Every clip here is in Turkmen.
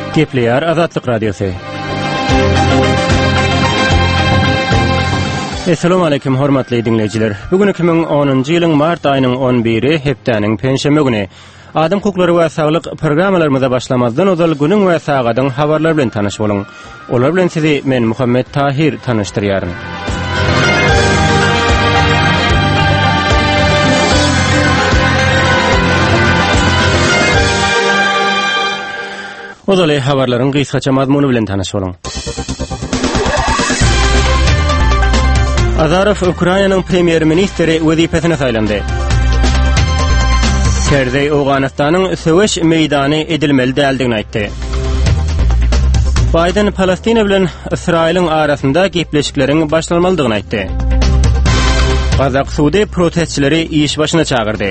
Gepleýär Azatlyk Radiosu. Assalamu alaykum hormatly dinleyijiler. Bugün 2010-njy ýylyň mart aýynyň 11-i hepdeniň penşeme güni. Adam hukuklary we saglyk programmalarymyza başlamazdan özel günüň we sagadyň habarlary bilen tanyş boluň. Olar bilen sizi men Muhammed Tahir tanıştyrýarym. Odaly habarlaryň gysgaça mazmuny bilen tanyş boluň. Azarov Ukrainanyň premier ministri wezipesine saýlandy. Kerdey Owganystanyň söwüş meýdany edilmeli däldigini aýtdy. Biden Palestina bilen Israýlyň arasynda gepleşikleriň başlanmalydygyny aýtdy. Gazak Suudi protestçileri iş başyna çağırdy.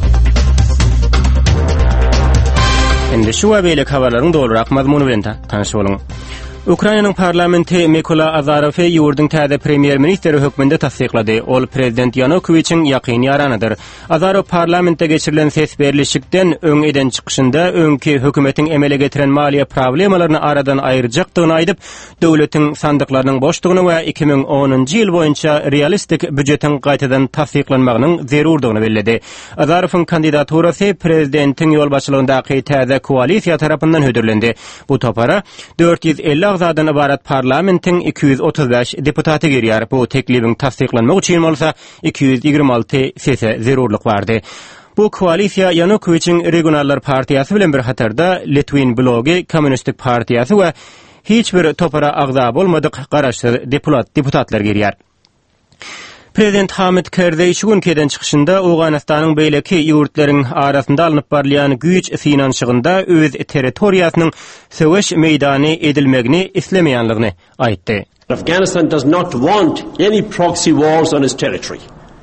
Indi şu we beýle habarlaryň dolurak mazmuny bilen tanyş boluň. Ukrainanyň parlamenti Mykola Azarowy ýurduň täze premier ministri hökmünde tasdiklady. Ol prezident Yanukowyçiň ýakyny ýaranydyr. Azarov parlamentde geçirilen ses berilişikden öň eden çykyşynda öňki hökümetiň emele getiren maliýe problemalaryny aradan aýyrjakdygyny aýdyp, döwletiň sandyklarynyň boşdugyny we 2010-njy ýyl boýunça realistik büdjetiň gaýtadan tasdiklanmagynyň zerurdygyny bellädi. Azarowyň kandidaturasy prezidentiň ýolbaşçylygyndaky täze koalisiýa tarapyndan hödürlendi. Bu topara 450 agzadan ibarat parlamentin 235 deputaty girýär. Bu teklibiň tasdiklanmagy üçin bolsa 226 sese zerurlyk bardy. Bu koalisiýa Yanukowyçiň regionallar partiýasy bilen bir hatarda Litwin blogi, Kommunistik partiýasy we hiç bir topara agza bolmadyk garaşsyz deputatlar girýär. Prezident Hamid Karzai şu günkeden çykyşynda Owganystanyň beýleki ýurtlaryň arasynda alınıp barlayan güýç finanşygynda öz territoriýasynyň söwüş meýdany edilmegini islemeýänligini aýtdy. Afghanistan does not want any proxy wars on its territory.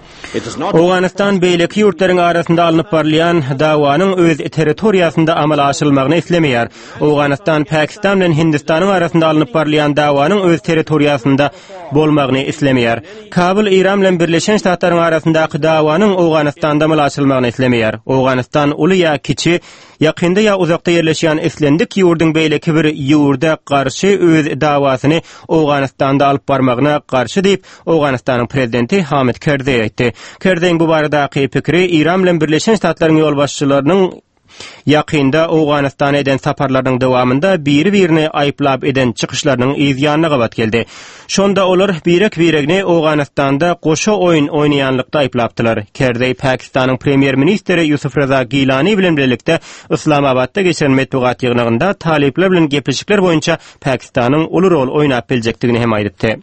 Owganystan beýleki ýurtlaryň arasynda alınıp barlayan dawanyň öz territoriýasynda amala aşyrylmagyny islemeýär. Owganystan Pakistan bilen Hindistanyň arasynda alınıp barlayan dawanyň öz territoriýasynda bolmagyny islemeýär. Kabul Iran bilen Birleşen Ştatlaryň arasyndaky dawanyň Owganystanda amala aşyrylmagyny islemeýär. Owganystan uly ýa kiçi, ýakynda ýa uzakda ýerleşýän islendik ýurduň beýleki bir ýurda garşy öz dawasyny Owganystanda alyp barmagyna garşy diýip Owganystanyň prezidenti Hamid Karzai aýtdy. Karzai bu baradaky pikiri Iran bilen Birleşen Ştatlaryň ýolbaşçylarynyň ýakynda Owganystana eden saparlarynyň dowamında biri-birini aýplap eden çykyşlarynyň izýanyna gabat geldi. Şonda olar biregini Owganystanda goşa oýun oýnaýanlykda aýplapdylar. Karzai Pakistanyň premier ministri Yusuf Raza Gilani bilen birlikde Islamabadda geçen medeniýet ýygnygynda talipler bilen gepleşikler boýunça Pakistanyň uly rol oýnap biljekdigini hem aýdypdy.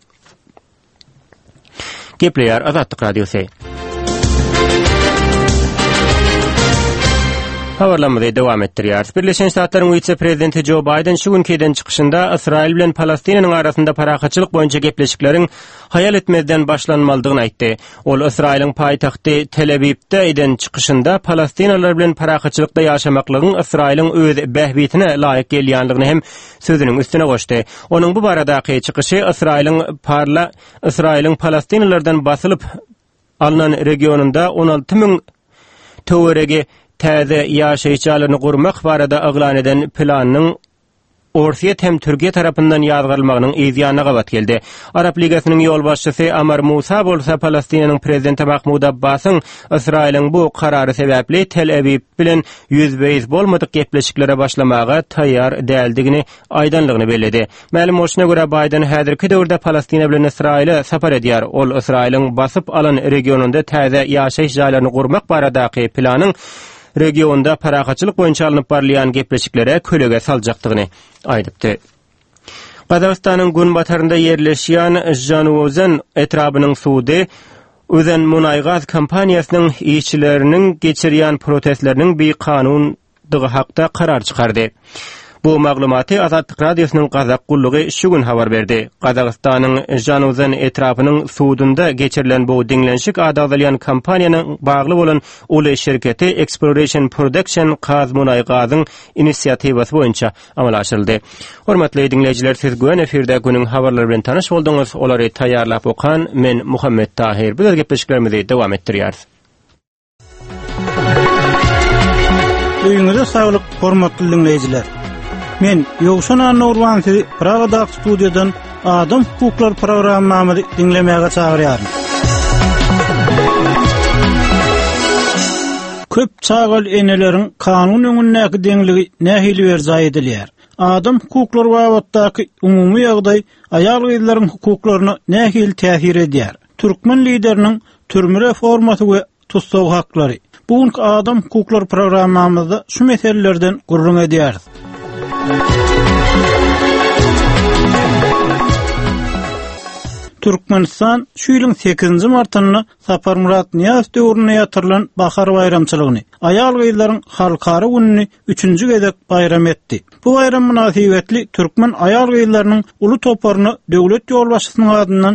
Gepleýär Azatlyk Radiosu. Habarlamada dowam etdirýär. Birleşen Ştatlaryň vice-prezidenti Joe Biden şu günkeden çykyşynda Israýl bilen Palestinanyň arasynda paraxaçylyk boýunça gepleşikleriň hayal etmezden başlanmalydygyny aýtdy. Ol Israýlyň paýtagty Tel Aviv'de eden çykyşynda Palestinalar bilen paraxaçylykda ýaşamaklygyň Israýlyň öz behbitine laýyk gelýänligini hem sözüniň üstüne goşdy. Onuň bu baradaky çykyşy Israýlyň Palestinalardan basylyp alynan regionunda 16.000 töweregi täze ýaşaýjalaryny gurmak barada aglan eden planyň Orsiýet hem Türkiýe tarapyndan ýazgyrylmagynyň izýanyna gabat geldi. Arap Ligasynyň ýolbaşçysy Amar Musa bolsa Palestinanyň prezidenti Mahmud Abbasyň Israýlyň bu karary sebäpli Tel Aviv bilen ýüzbeýiz bolmadyk gepleşiklere başlamaga taýýar däldigini aýdanlygyny belledi. Ma'lum bolşuna görä Biden häzirki döwürde Palestina bilen Israýly sapar edýär. Ol Israýlyň basyp alan regionunda täze ýaşaýyş ýerlerini gurmak baradaky planyň regionda paraxaçylyk boýunça alınıp barlayan gepleşiklere kölege saljakdygyny aýdypdy. Gazagystanyň gün batarynda ýerleşýän Janowzen etrabynyň suwdy özen munaýgaz kompaniýasynyň işçileriniň geçirýän protestleriniň bir kanundygy hakda karar çykardy. Bu maglumaty Azatlyk Radiosynyň Gazak gullugy şu gün habar berdi. Gazagystanyň Janowzen etrapynyň suwdunda geçirilen bu diňlenşik adaglayan kompaniýanyň bagly bolan uly şirketi Exploration Production gaz munaýgazyň inisiatywasy boýunça amal açyldy. Hormatly dinleýijiler, siz güven efirde günüň habarlary bilen tanyş bolduňuz. Olary taýýarlap okan men Muhammed Tahir. Bu gepleşiklerimizi dowam etdirýär. Öýüňize saglyk, hormatly dinleýijiler. Men Ýogşan Nurwan sizi Pragada studiýadan Adam hukuklar programmamy dinlemäge çagyrýarym. Köp çağal enelerin kanun öňündäki deňligi nähili berza edilýär. Adam hukuklar wagtdaky umumy ýagdaý aýal gyzlaryň hukuklaryna nähili täsir edýär. Türkmen lideriniň türme reformasy we tutsaw haklary. Bugünkü Adam hukuklar programmamyzda şu meselelerden gurrun edýäris. Türkmenistan şu ýylyň 8-nji martyny Sapar Murat Niýaz döwrüne ýatyrylan bahar bayramçylygyny, aýal gyzlaryň halkara gününi 3-nji gezek bayram etdi. Bu bayram münasibetli Türkmen aýal gyzlarynyň uly toparyny döwlet ýolbaşçysynyň adyndan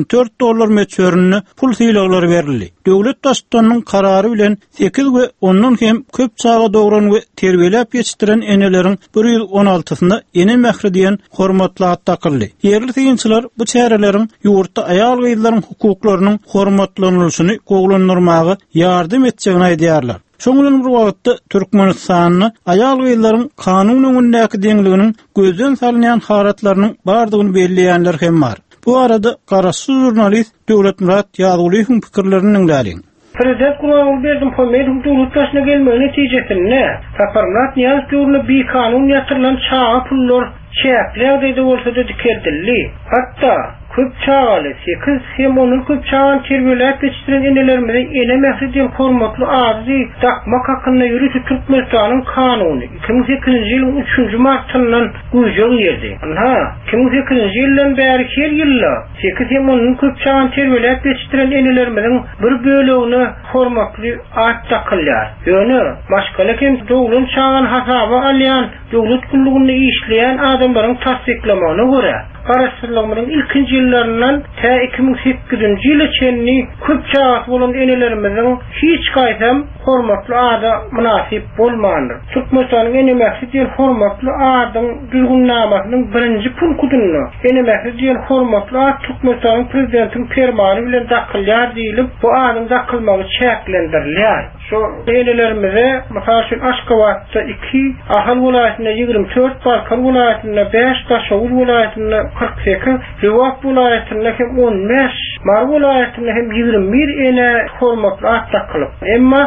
$14 meçörünü pul sylaglary berildi. Döwlet başçysynyň karary bilen 8 we ondan hem köp çağa dogran we terbiýelep ýetişdiren eneleriň 116-syna ene mehri diýen hormatly ad takyldy. Ýerli synçylar bu çäreleriň ýurtda aýal gyzlaryň hukuklarynyň hormatlanýyşyny goglanyrmagy ýardym etjegini aýdýarlar. Şoňdan bir wagtda Türkmenistanyň aýal gyzlaryň kanun öňündäki deňliginiň gözden salynýan haratlarynyň bardygyny belleýänler hem bar. Bu arada garaşy jurnalist Döwlet Murat Ýazylyň pikirlerini dinläýin. Prezident Gulagy berdim hökümet hukuk başyna gelmegi netijesinde Sapar Murat Niýaz döwrüne bir kanun ýatyrylan çağa pullar çäkler bolsa-da dikildildi. Hatda köp çağaly 8 hem onun köp çağan terbiýelep ýetişdiren enelerimize ene mehri diýen hormatly azy takmak hakyna ýürüti Türkmenistanyň kanuny 2008-nji ýylyň 3-nji martyndan güýje ýerdi. 2008-nji ýyldan bäri her ýylla 8 hem onun köp çağan terbiýelep ýetişdiren enelerimiziň bir bölegine hormatly ad takylýar. Ýöne başga kim döwlet çağan hasaba alýan, döwlet kullugyny işleýän adamlaryň tasdiklamagyna görä Garaşdyrylmagyň ilkinji ýyllaryndan ta 2008-nji ýyla çenni köp çağat bolan enelerimiziň hiç gaýtam hormatly ada münasip bolmandyr. Türkmenistanyň ene mehri diýen hormatly adyň düzgünlämeginiň birinji punktuna ene mehri diýen hormatly ad Türkmenistanyň prezidentiniň fermany bilen dakylýar diýilip bu adyň dakylmagy çäklendirilýär. Şu enelerimize mesela Aşgabatda 2, Ahal vilayatyna 24, Balkan vilayatyna 5, Daşoğul vilayatyna 48, Rivak vilayatyna 15, Mar vilayatyna 21 ene hormatly ad takylyp. Emma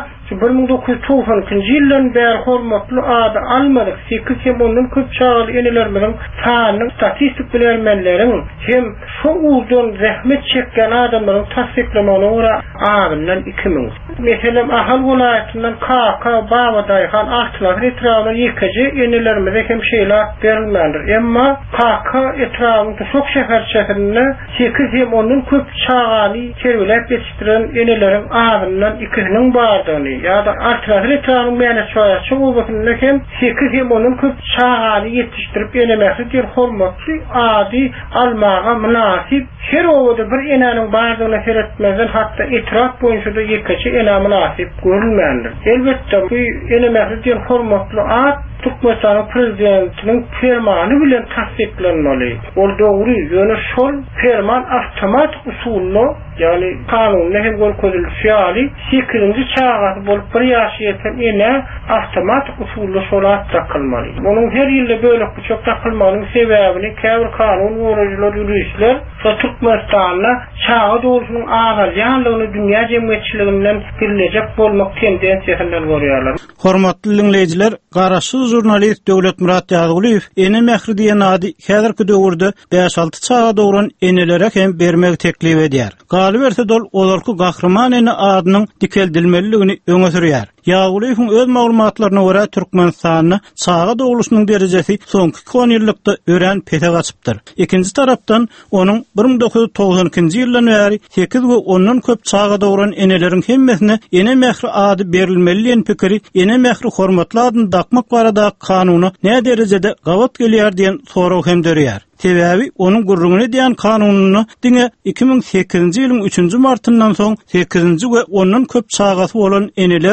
1992-nji ýyldan bäri hormatly ady almadyk. 8 hem ondan köp çağaly enelerimiň sanyny statistik bilenmenleriň hem şu uzun zähmet çekken adamlaryň tasdiklamagyna görä adyndan 2000. Meselem Ahal vilayatyndan KK Babadyhan Artlar etrawyna ýekeji enelerimize hem şeýler berilmendir. Emma KK etrawyna çok şäher şäherinde 8 hem ondan köp çağaly terbiýelep ýetişdiren eneleriň adyndan 2-niň bardygyny ýa-da Artlar etrawyna mene şoýa şoňa hem 8 hem ondan köp çağaly ýetişdirip enemekli diýen hormatly ady almaga münasip her owada bir enäniň bardygyny seretmezden hatda etraf boýunça da ýekeji ene münasip görülmendir. Elbetde bu enemekli diýen hormatly ad Türkmenistanyň prezidentiniň fermany bilen tasdiklenmeli. Ol dogry, ýöne şol ferman awtomatik usulla, ýani kanuny hem gözükýärli, 8-nji çağa bolup bir ýaşy ýeten ene awtomatik usulla şol ad takylmaly. Munyň her ýylda bölek bu çok takylmagyň sebäbini käbir kanun goraýjylar ýürüýüşler Türkmenistanyň çağa dogrusynyň agalýanlygyny dünýä jemgyýetçiliginden birlejek bolmak tendensiýasinden görýärler. Hormatly dinleýijiler, garaşy jurnalist Döwlet Murat Ýazylyň ene mehri diýen ady häzirki döwürde 5-6 çağa dogran enelere hem bermek teklip edýär. Galy berse dol olarky gahrman ene adynyň dikeldilmeliligini öňe sürýär. Ýazylyň öz maglumatlaryna görä Türkmenistanyň çağa dogrusynyň derejesi soňky 10 ýyllykda ören pete gaçypdyr. Ikinji tarapdan onuň 1992-nji ýyldan bäri 8 we ondan köp çağa dogran eneleriň hemmesine ene mehri ady berilmeli diýen pikiri ene mehri hormatly adyny dakmak barada kanuny ne derejede gawat gelýär diýen soraw hem dörýär. Sebäbi onuň gurrugyny diýen kanunyny diňe 2008-nji ýylyň 3-nji martyndan soň 8-nji we ondan köp çağasy bolan eneler bu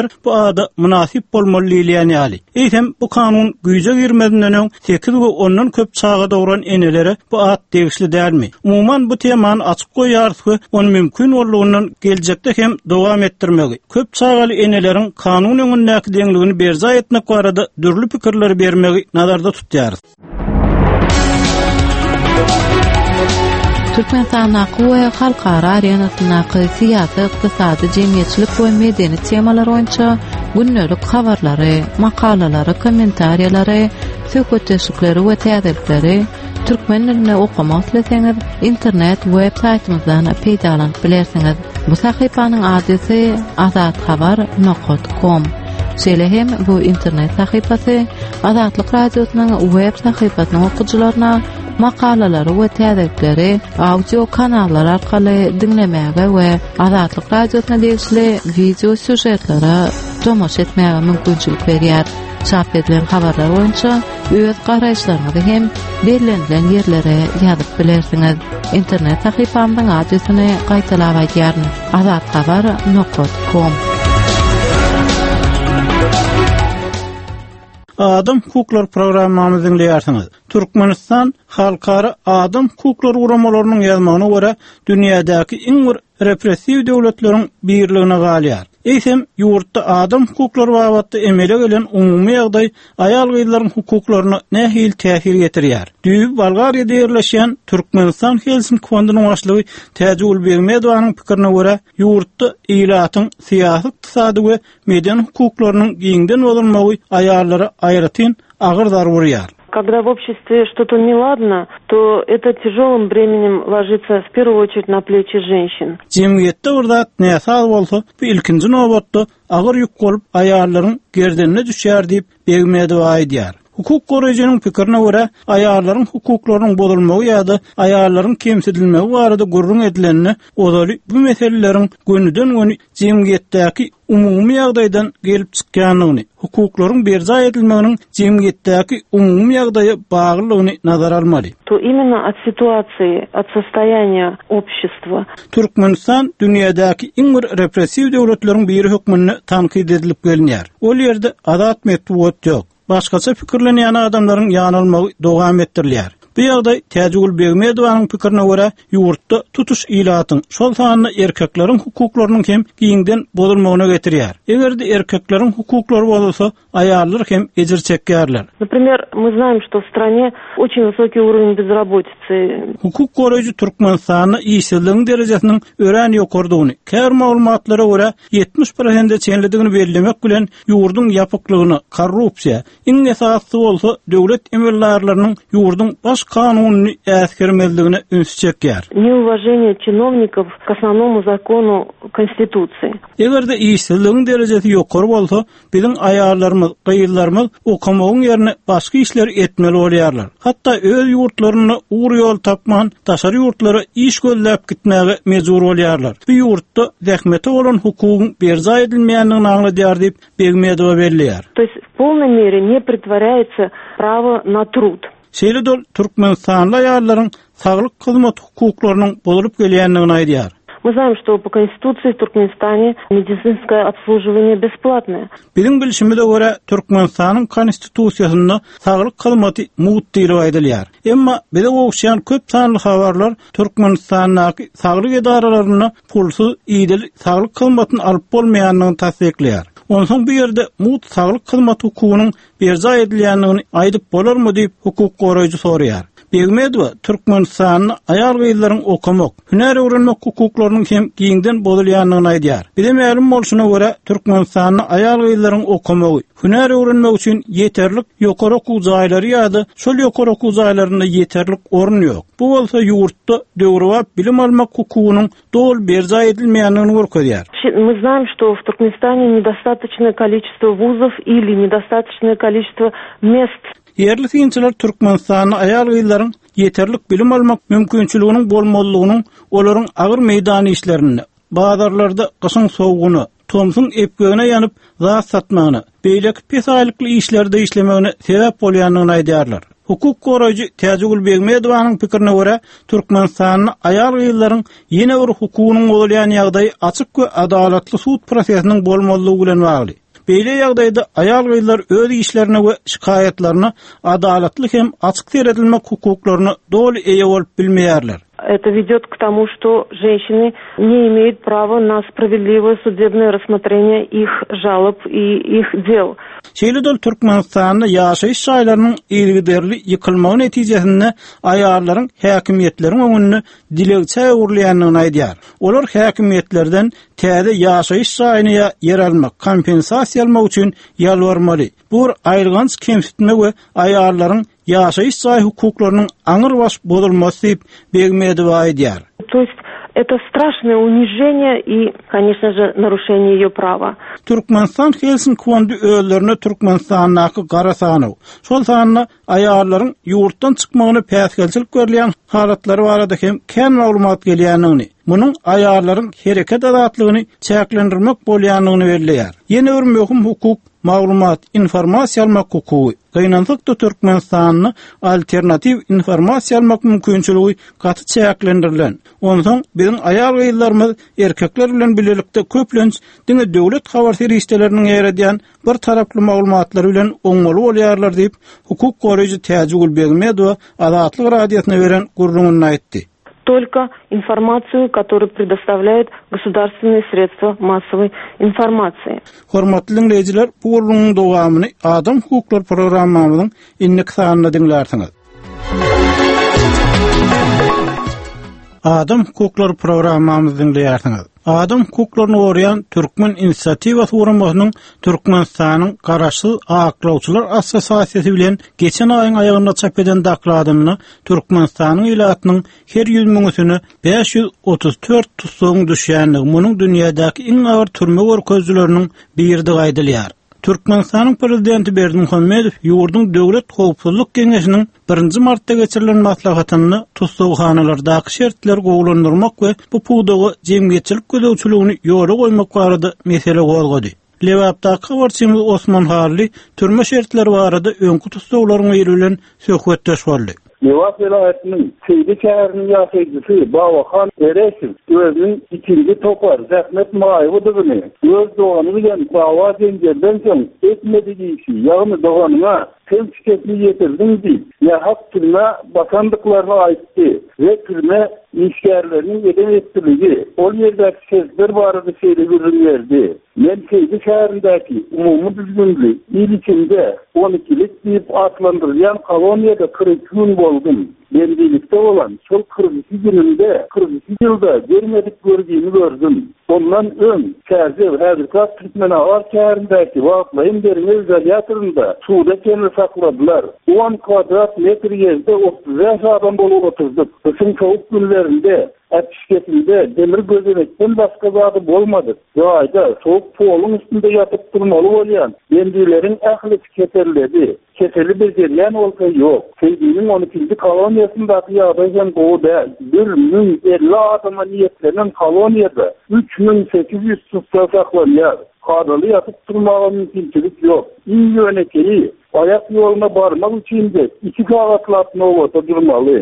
daha münasip bolmaly diýen ýaly. Eýsem bu kanun güýje girmeden öňe 8 we ondan köp çağa dogran enelere bu at degişli dälmi. Umuman bu temany açyk goýardy, onu mümkin bolýandan geljekde hem dowam etdirmegi. Köp çağaly eneleriň kanun öňündäki deňligini berza etmek barada dürli pikirler bermegi nazarda tutýar. Türkmenistan we halkara arenasynaky syýasy, ykdysady, jemgyýetçilik we medeni temalar boýunça günnelik habarlary, makalalary, kommentariýalary, söhbetleşikleri we täzelikleri türkmen diline okumak isteseňiz internet web saytymyzdan peýdalanyp bilersiňiz. Bu sahypanyň adresi azatxabar.com. Şeýle hem bu internet sahypasy Azatlyk radiosynyň web sahypasynyň okuwçylaryna makalalary we täzelikleri audio kanallar arkaly dinlemäge we Azatlyk radiosyna degişli video süjetlere tomoş etmäge mümkinçilik berýär. Çap edilen habarlar boýunça öz garaýşlaryňyzy hem belirlenen ýerlere ýazyp bilersiňiz. Internet sahypamyň adresyny gaýtalap aýdýaryn: azatxabar.com. Adam hukuklar programmamyzy dinleýärsiňiz. Türkmenistan halkara adam hukuklar uramalarynyň ýazmagyna görä dünýädäki iň bir repressiw döwletleriň birligine galýar. Eýsem ýurtda adam hukuklary babatda emele gelen umumy ýagdaý aýal gyzlaryň hukuklaryna nähil täsir getirýär. Düýüp Bolgariýada ýerleşýän Türkmenistan Helsinki fondunyň başlygy Täjul Begmedowanyň pikirine görä ýurtda ýylatyň syýasy, ykdysady we medeni hukuklarynyň giňden bolmagy aýallara aýratyn agyr zarurýar. Когда в обществе что-то неладно, то это тяжелым бременем ложится в первую очередь на плечи женщин. Cemiyette urda näsal bolsa, bu ilkinji nowbatda agyr ýük bolup aýallaryň gerdenine düşýär diýip Begmedow aýdýar. Hukuk goraýjynyň pikirine görä, aýallaryň hukuklarynyň bozulmagy ýa-da aýallaryň kemsidilmegi barada gurrun edilenini, ozaly bu meseleleriň gönüden-göni cemiyetdäki umumy ýagdaýdan gelip çykýanlygyny, hukuklaryň berza edilmeginiň cemiyetdäki umumy ýagdaýa baglylygyny nazara almaly. То именно от ситуации, от состояния общества. Türkmenistan dünýädäki iň bir repressiw döwletleriň biri hökmüne tankyd edilip gelinýär. Ol ýerde adat metbuat ýok. Başgaça pikirlenýän adamlaryň ýanylmagy dowam etdirilýär. Bu ýagdaý Täjul Begmedowanyň pikirine görä ýurtda tutuş ýylatyň şol sanyny erkekleriň hukuklarynyň hem giňden bozulmagyna getirýär. Egerde erkekleriň hukuklary bolsa, aýallar hem ejir çekýärler. Например, мы знаем, что в стране очень высокий уровень безработицы. Hukuk goraýjy Türkmenistanyň işsizligiň derejesiniň ören ýokardygyny, kär maglumatlara görä 70% çenlidigini bellemek bilen ýurdun ýapyklygyny, korrupsiýa, iň esasy bolsa döwlet emellerleriniň ýurdun baş kanunyny äskermezligine üns çekýär. Неуважение чиновников к основному закону Конституции. Egerde işsizligiň derejesi ýokary bolsa, biziň aýallarymyz, gyýylarymyz okumagyň ýerine başga işler etmeli bolýarlar. Hatda öz ýurtlaryny uğur ýol tapman, taşary ýurtlara iş gözläp gitmäge mejbur bolýarlar. Bu ýurtda zähmete bolan hukugyň berza edilmeýändigini aňladýar diýip Begmedow belliýär. То есть в полной мере не претворяется право на труд. Şeýle Türkmenistanly aýallaryň saglyk hyzmat hukuklarynyň bolup gelýändigini aýdýar. Мы знаем, что по Конституции в Туркменистане медицинское обслуживание бесплатное. Biziň bilişimizde görä Türkmenistanyň konstitusiýasynda saglyk hyzmaty mut diýilip aýdylýar. Emma bize okşayan köp sanly habarlar Türkmenistandaky saglyk edaralaryna pulsuz ýygyl saglyk hyzmatyny alyp bolmaýanlygyny tasdikleýär. Onsoň bu ýerde mut saglyk hyzmat hukugynyň berza edilýändigini aýdyp bolarmy diýip hukuk goraýjy soraýar. Begmedow Türkmenistanyň aýal gyzlaryň okumak, hüner öwrenmek hukuklarynyň hem giňden bozulýanlygyny aýdýar. Bize ma'lum bolşuna görä Türkmenistanyň aýal gyzlaryň okumagy, hüner öwrenmek üçin ýeterlik ýokary okuw jaýlary ýa-da şol ýokary okuw jaýlarynda ýeterlik orun ýok. Bu bolsa ýurtda döwrewap bilim almak hukugynyň dol berza edilmeýändigini görkezýär. Мы знаем, что в Туркменистане недостаточное количество вузов или недостаточное количество мест. Yerli synçylar Türkmenistanyň aýal gyzlaryň ýeterlik bilim almak mümkinçiliginiň bolmalygynyň olaryň agyr meýdan işlerini, bazarlarda gyşyň sowguny, tomsyň epgegine ýanyp zat satmagyny, beýleki pesaýlykly işlerde işlemegine sebäp bolýanlygyny aýdýarlar. Hukuk goraýjy Täjul Begmedowanyň pikirine görä, Türkmenistanyň aýal gyzlaryň ýene bir hukugynyň bolýan ýagdaý açyk we adalatly sud prosesiniň bolmalygy bilen bagly. Beýle ýagdaýda aýal gyzlar öz işlerine we şikayetlerine adalatly hem açyk teredilmek hukuklaryny doly eýe bolup bilmeýärler. Это ведет к тому, что женщины не имеют права на справедливое судебное рассмотрение их жалоб и их дел. Şeýle-dol Türkmenistanyň ýaşaýyş şaýlarynyň ýylgyderli ýykylmagy netijesinde aýallaryň häkimiýetleriň öňünde dilegçe urlaýanyny aýdýar. Olar häkimiýetlerden täze ýaşaýyş şaýyna ýer almak, kompensasiýa almak üçin ýalvarmaly. Bu aýrgans kemsitme we aýallaryň ýaşaýyş şaý hukuklarynyň aňyr baş bozulmasy diýip begmedi aýdýar. То есть это страшное унижение и, конечно же, нарушение ее права. Türkmenistan Helsin Kuwandy öýlerine Türkmenistanyňky gara sanyw. Şol sanyna aýallaryň ýurtdan çykmagyny päsgelçilik görýän halatlary barada hem kän maglumat gelýänini, munyň aýallaryň hereket azatlygyny çäklendirmek bolýanyny belleýär. Ýene bir möhüm hukuk maglumat, informasiýa almak hukuky. Gaýnanlykda Türkmenistanyň alternativ informasiýa almak mümkinçiligi gaty çäklendirilen. Ondan biziň aýal gyzlarymyz erkekler bilen birlikde köplenç diňe döwlet habar serýisleriniň ýeredýän bir taraply maglumatlar bilen oňmaly bolýarlar diýip hukuk goraýjy Täjigul Begmedov Azatlyk radiosyna beren gurrungyny aýtdy. Только информацию, которую предоставляют государственные средства массовой информации. Hormatly dinleyijiler, bu gurrungyň dowamyny Adam Hukuklar programmamyzyň innik sanyna dinlersiňiz. Adam Hukuklar programmamyzy dinleýärsiňiz. Adam hukuklaryny goraýan Türkmen inisiatiwasy guramasynyň Türkmenistanyň garaşsyz aklawçylar assosiasiýasy bilen geçen aýyň aýagynda çap eden dokladyny Türkmenistanyň ilatynyň her 100 müňüsini 534 tutsagyň düşýänligi munyň dünýädäki iň agyr türme görkezçileriniň biridi gaýdylýar. Türkmenistanyň prezidenti Berdimuhammedow ýurdun döwlet howpsuzlyk geňeşiniň 1 martda geçirilen maslahatyny tutsawhanalardaky şertler gowlandyrmak we bu puwdagy jemgyýetçilik gözegçiligini ýola goýmak barada mesele gozgady. Lewapdaky habarçymyz Osman Harly türme şertleri barada öňkü tutsawlaryň ýerlen söhbetdeş boldy. Lewap vilayatynyň Seydi şäheriniň ýaşaýjysy Bawahan Ereşiw özüniň ikinji topar Zähmet Maýewowyny öz dogany bilen dawa dengerden soň etmedigi işi, ýagny doganyna temsiketini ýetirdim diýip, ýa-hak türme bakandyklaryna aýtdy we türme işgärleriniň edep etdirligi, ol ýerdäki şertler barada söýleýän berdi. Men Seydi şäherindäki umumy düzgünlik il içinde 12'lik diýip atlandyrýan koloniýada 40 gün boldum. Beldilikte olan şol 42 gününde 42 ýylda görmedik görgüni gördüm. Ondan ön Kärzew Häzirkat Türkmen Awar şäherindäki wagtlaýym berme izolýatorynda suwda kemir sakladylar. 10 kvadrat metr ýerde 35 adam bolup oturdyk. Kışın soğuk günlerinde Äpişketinde demir gözenekden başka zady bolmady. Ýaýda soğuk polun üstünde ýatyp durmaly bolýan bendilerin ähli keterledi. Keteli bejerýän bolsa ýok. Seydiň 12-nji koloniýasyndaky ýagdaý hem gowy däl. 1050 adama niýetlenen koloniýada 3800 tutsa saklanýar. Kadaly ýatyp durmagy mümkinçilik ýok. Iň ýönekeýi ayak ýoluna barmak üçin de 2 sagatlat nowata durmaly.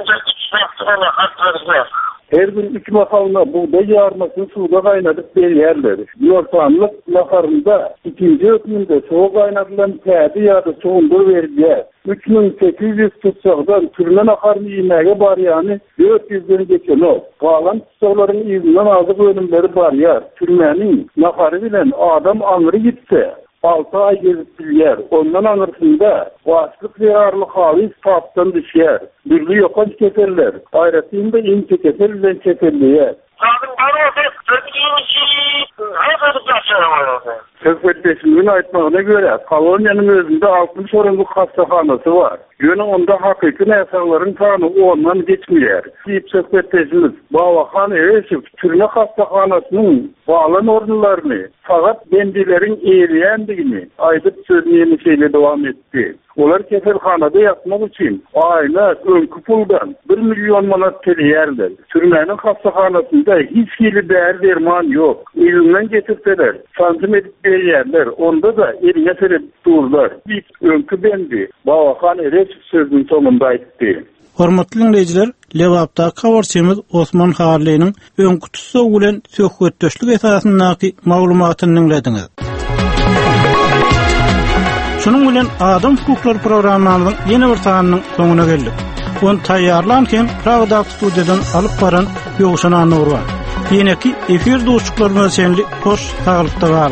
Her gün 3 makalına buğday yarmasını suda kaynadıp berýärler. Ýortanlyk naharynda 2-nji ökümde soğuk kaynadylan täze ýa-da soğundur berýär. 3800 tutsagdan türme naharyny ýemege barýany 400'den geçen ol. Galan tutsaglaryň ýüzünden azyk önümleri barýar. Türmeniň nahary bilen adam aňyry gitse 6 ay gezip bilýär. Ondan aňyrsynda başlyk ýarly hawys tapdan düşýär. Birli ýokan keserler. Aýratynda iň keser bilen keserler. Söhbetleşimizin aýtmagyna görä, koloniýanyň özünde 60 orunluk hastahanasy bar. Ýöne onda hakyky näsalaryň sany ondan geçmeýär. Diýip söhbetleşimiz Bawahan Ereşiw türme hastahanasynyň balan orunlaryny fagat bendileriň eýleýändigini aýdyp sözüni şeýle dowam etdi. Olar keselhanada ýatmak üçin aýna öňkü puldan 1 milyon manat töleýärler. Türmeniň hastahanasynda hiç hili där derman ýok. Ýylyňdan getirseler, sanjym edip berýärler. Onda da eliňe serip durlar. Bir öňkü bendi Bawahan Ereşiw sözüniň sonunda aýtdy. Hormatly dinleyijiler, Lewapdaky habarçymyz Osman Harlynyň öňkü tutsaw bilen söhbetdeşlik esasyndaky maglumatyny dinlediňiz. Şonuň bilen Adam Hukuklary programmamyzyň ýene bir sanynyň soňuna geldik. Onu taýýarlanken Pragda studiýadan alyp baran Ýogşan Anur bar. Ýene-ki efir dostluklar meselesi hoş taýlykda bar.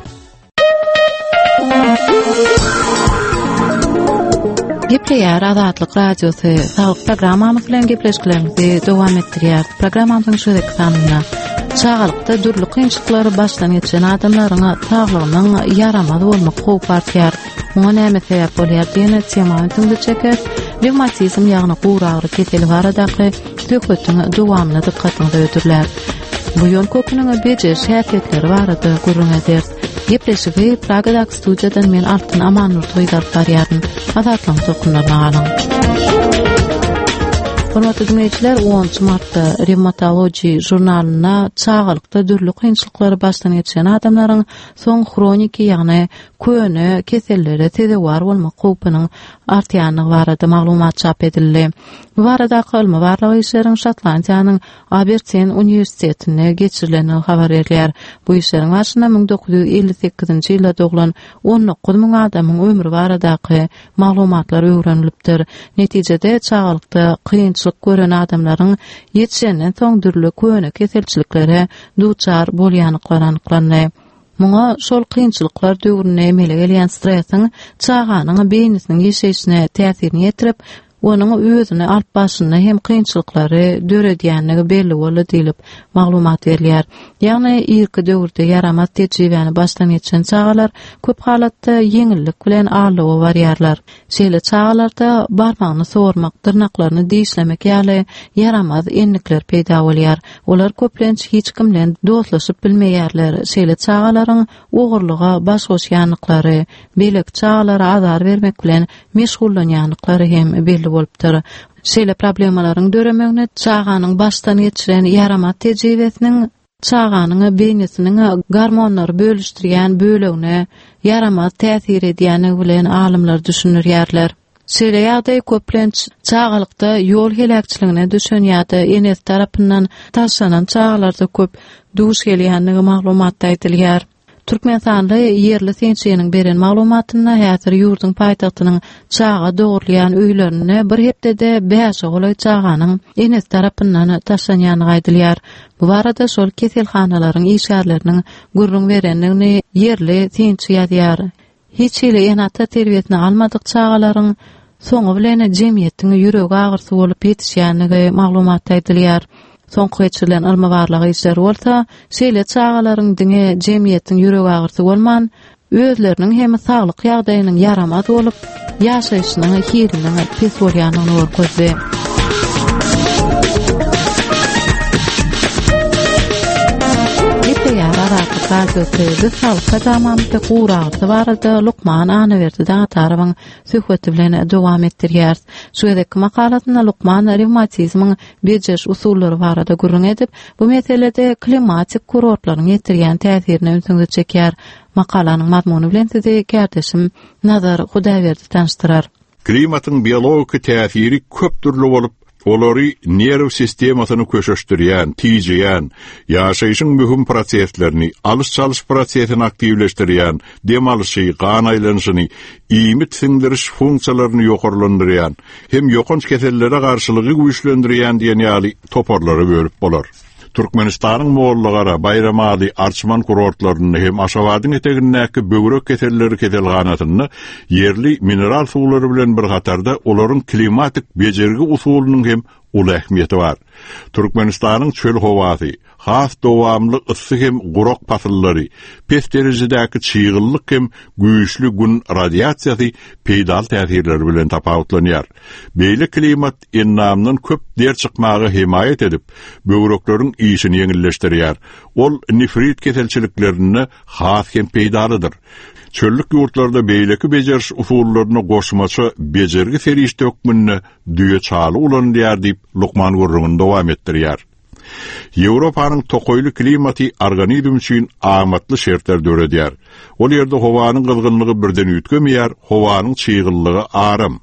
Gepleýär Azatlyk radiosy sağlyk programmamyz bilen gepleşiklerimizi dowam etdirýär. Programmamyzyň şu ekranynda çağalykda dürli kynçylyklary başdan geçen adamlaryň sağlygynyň yaramaz bolmak howp barýar. Muňa näme sebäp bolýar diýeni tematyny çeker. Revmatizm ýagny gowragy keseli baradaky tökötüň dowamly dikkatyny ötürler. Bu ýol köpüniň beje şähertleri barada görüňeder. Gepleşigi Pragada studiýadan men Altyn Amanur toýdap barýaryn. Azatlyň tokunlaryna galyň. Hormatly dinleýijiler, 10 martda Revmatology jurnalyna çağalykda dürli kynçylyklary başdan geçen adamlaryň soň kroniki ýagny köne kesellere tedewar bolmak howpynyň artýanyny barada maglumat çap edildi. Bu barada kılma barlygy işleriň Şotlandiýanyň Aberdeen Uniwersitetine geçirileni habar berýär. Bu işleriň başynda 1958-nji ýylda doglan 19 000 adamyň ömrü baradaky maglumatlar öwrenilipdir. Netijede çağalykda kynçylyk gören adamlaryň ýetişenden soň dürli köne keselçiliklere duçar bolýanlyklary anyklandy. Muňa şol kynçylyklar döwrüne emele gelýän stresiň çağanyň beýnisiniň ýeşeýişine täsirini ýetirip, onun özüne alyp başyna hem kynçylyklary döredýänligi belli boldy diýilip maglumat berýär. Ýagny ilki döwürde yaramaz tejribäni başdan geçen çağalar köp halatda ýeňillik bilen ağırlygy barýarlar. Şeýle çağalarda barmagyny sowurmak, tırnaklaryny diýişlemek ýaly yaramaz enlikler peýda bolýar. Olar köplenç hiç kim bilen dostlaşyp bilmeýärler. Şeýle çağalaryň ogurlyga baş goşýanlyklary, belek çağalara azar bermek bilen meşgullanýanlyklary hem belli bolupdyr. Şeýle problemalaryň döremegine çağanyň başdan geçiren yaramaz tejribesiniň çağanyň beýnisiniň gormonlary bölüşdirýän bölegine yaramaz täsir edýäni bilen alymlar düşünýärler. Şeýle ýagdaý köplenç çağalykda ýol helakçylygyna düşen ýa-da enes tarapyndan taşlanan çağalarda köp duş gelýänligi maglumatda aýdylýar. Türkmenistanly yerli sençiýeniň beren maglumatyna häzir ýurdun paýtagtynyň çağa dogurlayan öýlerine bir hepdede 5 oglay çağanyň enes tarapyndan taşlanýany aýdylýar. Bu barada şol keselhanalaryň işgärleriniň gurrun berenligini yerli sençi ýazýar. Hiç ile enata terbiýetini almadyk çağalaryň soňy bilen jemgyýetiň ýüregi agyrsy bolup ýetişýänligi maglumatda aýdylýar. Soňky geçirilen almawarlygy işler bolsa, şeýle çağalaryň diňe jemgyýetiň ýüregi agyrsy bolman, özleriniň hem saglyk ýagdaýynyň yaramaz bolup, ýaşaýyşynyň hiriniň pes bolýanyny görkezdi. Radyosu sağlıkta tamamda qurağısı barada Luqman Anaverdi'den tarafın söhbeti bilen devam etdirýär. Şu edeki makalatında Luqman revmatizmin bejer usulları barada gurrun edip, bu meselede klimatik kurortlaryň ýetirýän täsirini öňüňe çekýär. Makalanyň mazmuny bilen sizi kardeşim Nazar Hudaýberdi tanıştyrar. Klimatyň biologik täsiri köp türlü bolup, olary nerw sistemasyny köşeşdirýän, tiýjeýän, ýaşaýyşyň mühim proseslerini, alys-çalys prosesini aktivleşdirýän, dem alyşy, gan aýlanyşyny, iýmit siňdiriş funksiyalaryny ýokarlandyrýan, hem ýokanç kesellere garşylygy güýçlendirýän diýen ýaly toparlary berip bolar. Türkmenistanyň mollagara, Bayramaly, Arçman kurortlaryny hem Aşgabatyň etegindäki böwrek keselleri keselganatyny yerli mineral suwlary bilen bir gatarda olaryň klimatik bejergi usulynyň hem uly ähmiýeti bar. Türkmenistanyň çöl howasy, has dowamly ıssy hem gurak pasyllary, pes derejedäki çyýgyllyk hem güýçli gün radiasiýasy peýdal täsirleri bilen tapawutlanýar. Beýle klimat ennamdan köp der çykmagy himayet edip, böwrekleriň işini ýeňilleşdirýär. Ol nifrit keselçiliklerini has hem peýdalydyr. Çöllük ýurtlarda beýleki bejeriş usullaryny goşmaça bejergi seriş tökmünni düýe çaly ulanýar diýip Luqman gurrungyny dowam etdirýär. Ýewropanyň tokoýly klimaty organizm üçin amatly şertler döredýär. Ol ýerde howanyň gyzgynlygy birden üýtgemeýär, howanyň çyýgyllygy arym.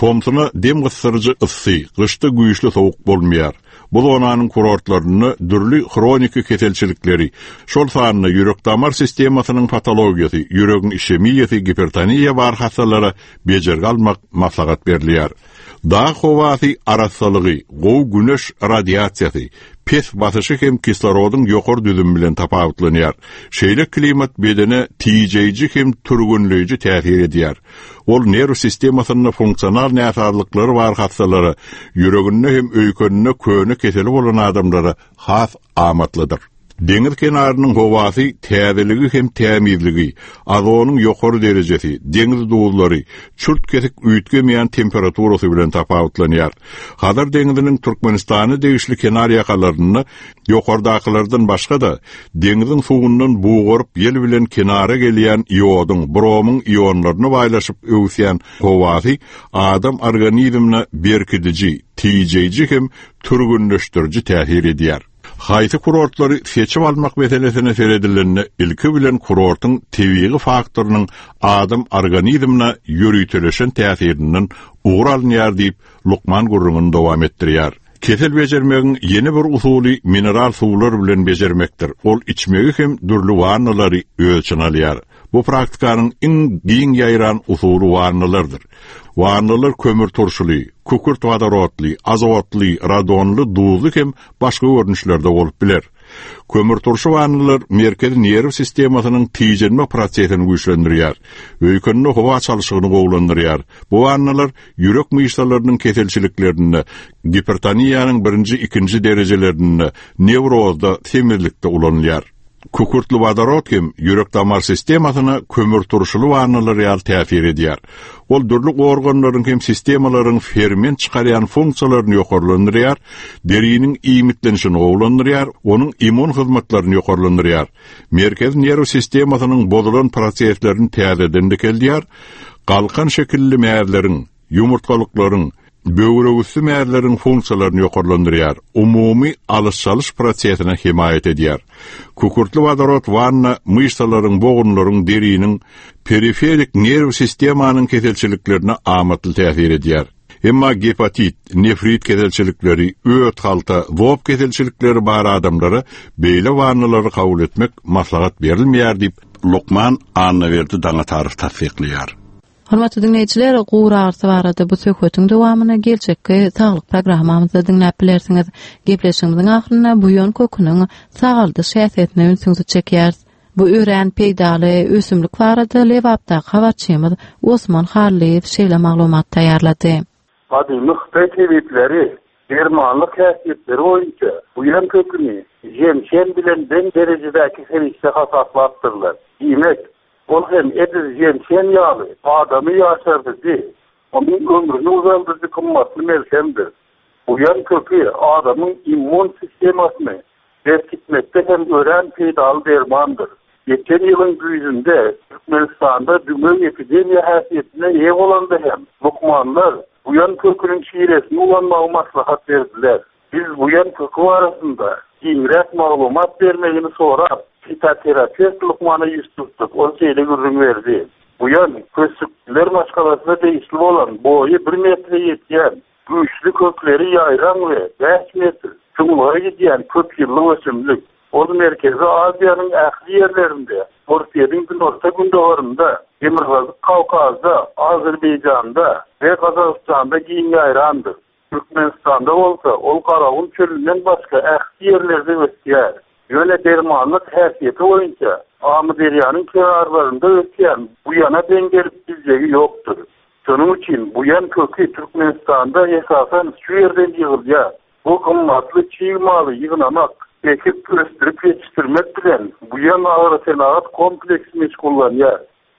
Tomsuna dem gysyrjy ıssy, gışda güýçli sowuk bolmaýar. Bu onanyň kurortlaryny dürli kronik keselçilikleri, şol sanyna ýürek damar sistemasynyň patologiýasy, ýüregiň işemiýeti, hipertoniýa bar hastalara bejerge almak maslahat berilýär. Dağ howasy arasalygy, gow güneş radiasiýasy, pes basyşy hem kislorodun ýokary düzüm bilen tapawutlanýar. Şeýle klimat bedene tiýeji hem turgunlyjy täsir edýär. Ol nerw sistemasyna funksional näsarlyklary bar hastalara, ýüregine hem öýkenine köne keseli bolan adamlara has amatlydyr. Deňiz kenarynyň howasy täzeligi hem tämizligi, azonyň ýokary derejesi, deňiz dowlary, çurt kesik üýtgemeýän temperaturasy bilen tapawutlanýar. Hazır deňiziniň Türkmenistany degişli kenar ýakalaryny ýokardakylardan başga da deňiziň suwundan buğuryp ýel bilen kenara gelýän ýodyň, bromyň ýonlaryny baýlaşyp öwsýän howasy adam organizmine berkidiji, tiýeji hem turgunlaşdyrjy täsir edýär. Haýsy kurortlary seçip almak meselesine seredilenine ilki bilen kurortyň tebigi faktorunyň adam organizmine ýürütülüşen täsiriniň ugur alınýar diýip Lukman gurrungyny dowam etdirýär. Kesel bejermegiň ýeni bir usuly mineral suwlar bilen bejermekdir. Ol içmegi hem dürli wannalary ölçen alýar. Bu praktikaryň iň giň ýaýran usuly wannalardyr. Wannalar kömür turşuly, kukurt vodorodly, azotly, radonly, duzly hem başga görnüşlerde bolup biler. Kömür turşu wannalar merkezi nerw sistemasynyň tiýjenme prosesini güýçlendirýär. Öýkenine howa çalyşygyny gowlandyrýar. Bu wannalar ýürek myşalarynyň keselçiliklerini, hipertoniýanyň 1-2 derejelerini, neurozda, semirlikde ulanýar. Kukurtlu vodorod hem ýürek damar sistemasyna kömür turşuly wannalar ýal täsir edýär. Ol dürli organlaryň hem sistemalaryň ferment çykarýan funksiyalaryny ýokarlandyrýar, deriniň iýmitlenişini gowlandyrýar, onuň immun hyzmatlaryny ýokarlandyrýar. Merkez nerw sistemasynyň bozulan proseslerini täzeden dikelýär, galkan şekilli mäzleriň, ýumurtgalyklaryň, böwregüsü mäzleriň funksiyalaryny ýokarlandyrýar, umumy alys-çalyş prosesine himayet edýär. Kukurtly vodorod wanna myşalaryň, boğunlaryň, deriniň periferik nerw sistemanyň keselçiliklerine amatly täsir edýär. Emma hepatit, nefrit keselçilikleri, öýt halta, wop keselçilikleri bar adamlara beýle wannalary kabul etmek maslahat berilmeýär diýip Lukman anna berdi daňa tarif tasdiqlýar. Hormatly dinleýijiler, Gowra arsa barada bu söhbetiň dowamyna geljekki saglyk programmamyzda dinläp bilersiňiz. Gepleşigimiziň ahyryna bu ýön köküniň sagaldy şähertine ünsüňizi çekýär. Bu ören peýdaly ösümlik barada Lewapda habarçymyz Osman Harliýew şeýle maglumat taýýarlady. Hadi mühtäkibleri, dermanlyk häsiýetleri boýunça bu ýön köküni jemşen bilen ben derejedäki helişde hasaplapdyrlar. Diýmek, ol hem ediz jemşen ýaly adamy ýaşardy. Onuň ömrüni uzaldyrdy kymmatly melhemdir. Bu ýön kökü adamyň immun sistemasyny berkitmekde hem ören peýdaly dermandyr. Geçen ýylyň güýjünde Türkmenistanda düňe epidemiýa häsiýetine ýe bolanda hem lukmanlar bu ýön köküniň şiiresini ulanmagy maslahat berdiler. Biz bu ýön kökü arasynda giňrek maglumat bermegini sorap, fitoterapiýat lukmana ýüz tutdyk. O şeýle gürrüň berdi. Bu ýön kösükler maşgalasyna değişli bolan, boyu 1 metre ýetýän, güýçli kökleri ýaýran we 5 metr çuňluğa gidýän köp ýylly ösümlik. Ol merkezi Aziýanyň ähli ýerlerinde, Ortaýadyň orta gündogarynda, Demirgazyk Kawkazda, Azerbeýjanda we Gazagystanda giň ýaýrandyr. Türkmenistanda bolsa, ol Garagun çölünden başga ähli ýerlerde ösýär. Ýöne dermanlyk häsiýeti boýunça Amy derýanyň kenarlarynda ösýän bu ýana dengelip bizjegi ýokdur. Şonuň üçin bu ýan kökü Türkmenistanda esasen şu ýerden ýygylýar. Bu kymmatly çiğmaly ýygnamak, ekip östürip ýetişdirmek bilen bu ýan agry senagat kompleksi meşgullanýar.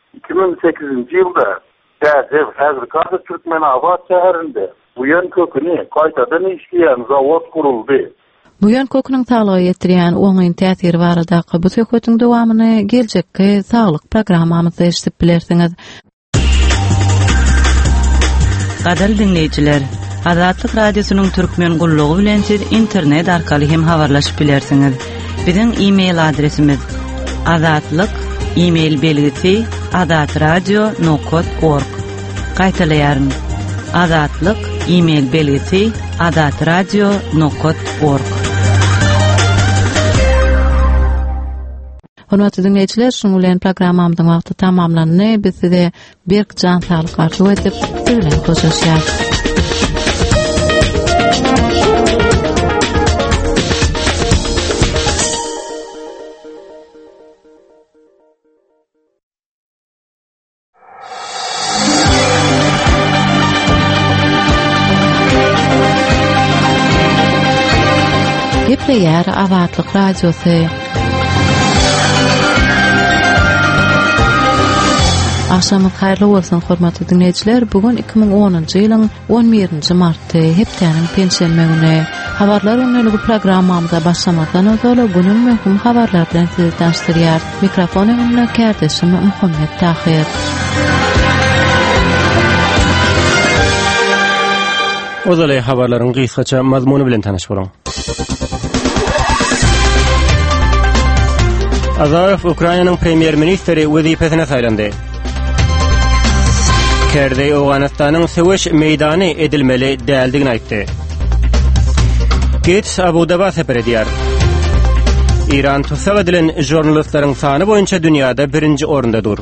2008-nji ýylda Täzew Häzirkada Türkmenabad şäherinde bu ýan köküni gaýtadan işleýän zawod kuruldy. Bu ýön köküniň saglyga ýetirýän oňyň täsiri barada bu söhbetiň dowamyny geljekki saglyk programmamyzda eşitip bilersiňiz. Gaderli dinleyijiler, Azatlyk radiosynyň türkmen gullugy bilen siz internet arkaly hem habarlaşyp bilersiňiz. Biziň e-mail adresimiz azatlyk@azatiradio.org. Gaýtalaýaryn. Azatlyk e-mail belgisi azatradio.org. Hormatly dinleyijiler, şunu bilen programmamyzyň wagty tamamlandy. Biz size bir can sağlyk arzu edip bilen goşaşýar. Gepleýär Azatlyk radiosy. Akşamyz haýrly bolsun hormatly dinleyijiler. Bugun 2010-njy ýylyň 11-nji marty, hepdeniň pensiýa güni. Habarlar öňlügi programmamyza başlamadan öňe günüň möhüm habarlar bilen sizi tanıştyrýar. Mikrofon öňünde kärdeşim Muhammed Tahir. Ozalay habarlaryň gysgaça mazmuny bilen tanyş bolan. Azarov Ukrainanyň premier ministri wezipesine saýlandy. Kerdey Owganystanyň söwüş meýdany edilmeli däldigini aýtdy. Gets Abu Dhabi sefer edýär. İran tutsak edilen jurnalistlaryň sany boýunça dünýäde 1-nji orundadyr.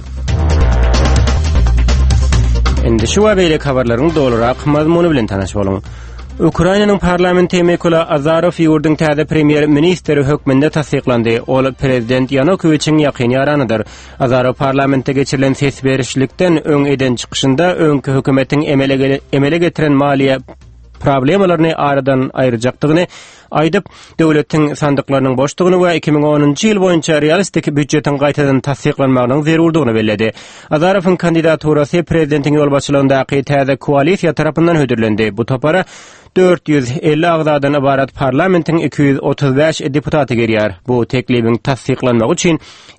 Endi şu haberlik habarlaryň dolurak mazmuny bilen tanyş bolan. Ukrainanyň parlamenty Mykola Azarov ýurduň täze premier ministri hökmünde tasdiklandy. Ol prezident Yanukovyçiň ýakyn ýaranydyr. Azarov parlamentde geçirilen ses berişlikden öň eden çykyşynda öňkü hökümetiň emele getiren maliýe problemalaryny aradan aýyrjakdygyny aýdyp, döwletiň sandyklarynyň boşdugyny we 2010-njy ýyl boýunça realistik büdjetiň gaýtadan tasdiklanmagynyň zerurlygyny bellädi. Azarowyň kandidaturasy prezidentiň ýolbaşçylygyndaky täze koalisiýa tarapyndan hödürlendi. Bu topara 450 agdadan ibarat parlamentiň 235 deputaty gerýär. Bu teklibiň tasdiklanmagy üçin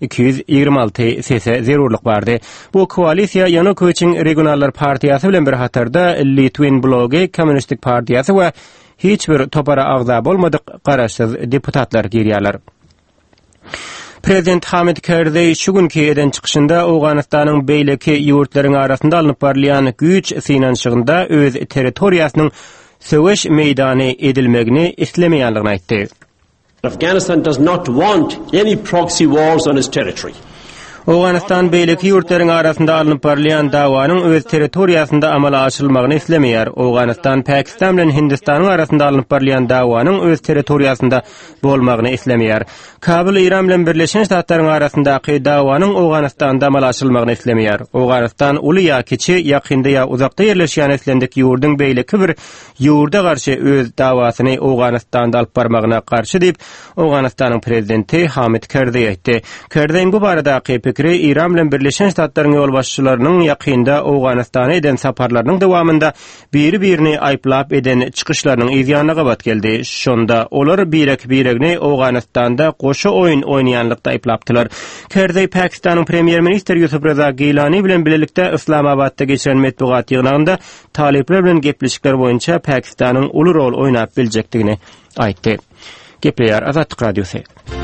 226 sese zerurlyk bardy. Bu koalisiýa Yanukovyçiň regionallar partiýasy bilen bir hatarda Litwin blogy, Kommunistik partiýasy we hiç bir topara agda bolmadyk garaşsyz deputatlar gerýärler. Prezident Hamid Karzai şu günkü eden çykyşynda Owganystanyň beýleki ýurtlaryň arasynda alınıp barlayan güç synanşygynda öz territoriýasynyň söwüş meýdany edilmegini islemeýänligini aýtdy. Afghanistan does not want any proxy wars on its territory. Owganystan beýleki ýurtlaryň arasynda alınıp barlayan dawanyň öz territoriýasynda amala aşyrylymagyny islemeýär. Owganystan Pakistan bilen Hindistanyň arasynda alınıp barlayan dawanyň öz territoriýasynda bolmagyny islemeýär. Kabul İran bilen Birleşen Ştatlaryň arasyndaky dawanyň Owganystanda amala aşyrylymagyny islemeýär. Owganystan uly ýa kiçi, ýakynda ýa uzakda ýerleşýän islendik ýurduň beýleki bir ýurda garşy öz dawasyny Owganystanda alyp barmagyna garşy diýip Owganystanyň prezidenti Hamid Karzai aýtdy. Karzai bu baradaky pikri İran bilen Birleşen Ştatlaryň ýolbaşçylarynyň ýakynda Owganystana eden saparlarynyň dowamında biri-birini aýplap eden çykyşlarynyň ýazyanyna gabat geldi. Şonda olar birek-biregini Owganystanda goşa oýun oýnaýanlykda aýplapdylar. Karzai Pakistanyň premier ministri Yusuf Reza Gilani bilen bilelikde Islamabadda geçiren medeniýet ýygnagynda talipler bilen gepleşikler boýunça Pakistanyň uly rol oýnap biljekdigini aýtdy. Gepleýär Azatlyk radiosy.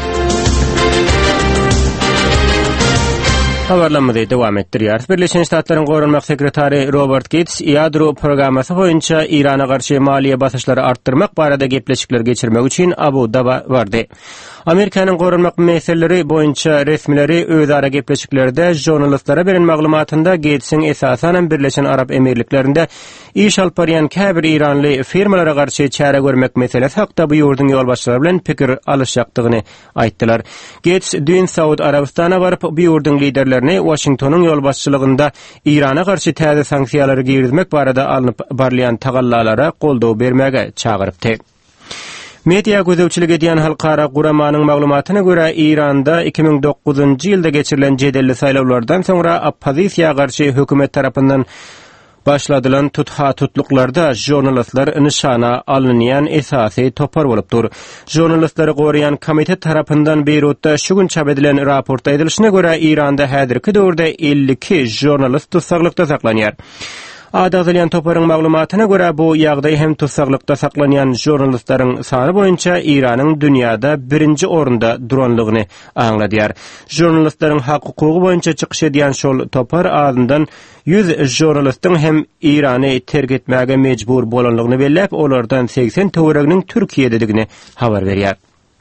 Habarlanmady dowam etdirýär. Birleşen Ştatlaryň Gorunmak sekretary Robert Gates ýadro programmasy boýunça Irana garşy maliýe basyşlary artdyrmak barada gepleşikler geçirmek üçin Abu Dhabi bardy. Amerikanyň gorunmak meseleleri boýunça resmileri özara gepleşiklerde jurnalistlara beren maglumatynda Gatesiň esasanen Birleşen Arap Emirliklerinde iş alyp barýan käbir İranly firmalara garşy çäre görmek meselesi hakda bu ýurduň ýolbaşçylary bilen pikir alışjakdygyny aýtdylar. Gates dün Saud Arabistana baryp bu ýurduň liderlerini Washingtonyň ýolbaşçylygynda Irana garşy täze sanksiýalary girizmek barada alınıp barlayan tagallalara goldaw bermäge çagyrypdy. Media gözewçilik edýän halkara guramanyň maglumatyna görä İranda 2009-njy ýylda geçirilen jedelli saýlawlardan soňra oppozisiýa garşy hökümet tarapyndan başladylan tutluklarda jurnalistler nişana alınýan esasy topar bolupdyr. Jurnalistlary gorayan komite tarapyndan Beyrutda şu gün çap edilen raportda edilisine görä İranda häzirki döwürde 52 jurnalist tutsaklykda saklanýar. Adazalyan Topar'ın maglumatyna görä bu ýagdaý hem tutsaqlykda saklanýan jurnalistlaryň sany boýunça Iranyň dünýäde birinji orunda duranlygyny aňladýar. Jurnalistlaryň hak hukugy boýunça çykyş edýän şol Topar adyndan 100 jurnalistiň hem Irany terk etmäge mejbur bolanlygyny bellep, olardan 80 töwereginiň Türkiýededigini habar berýär.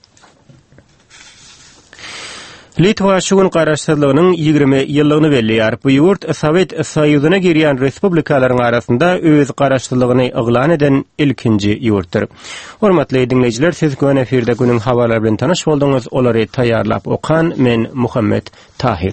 Litwa şugun garaşsyzlygynyň 20 ýyllygyny belliýär. Bu ýurt Sowet Soýuzyna girýän respublikalaryň arasynda öz garaşsyzlygyny eglan eden ilkinji ýurtdyr. Hormatly dinleýijiler, siz göň efirde günüň habarlary bilen tanyş bolduňyz. Olary taýýarlap okan men Muhammed Tahir.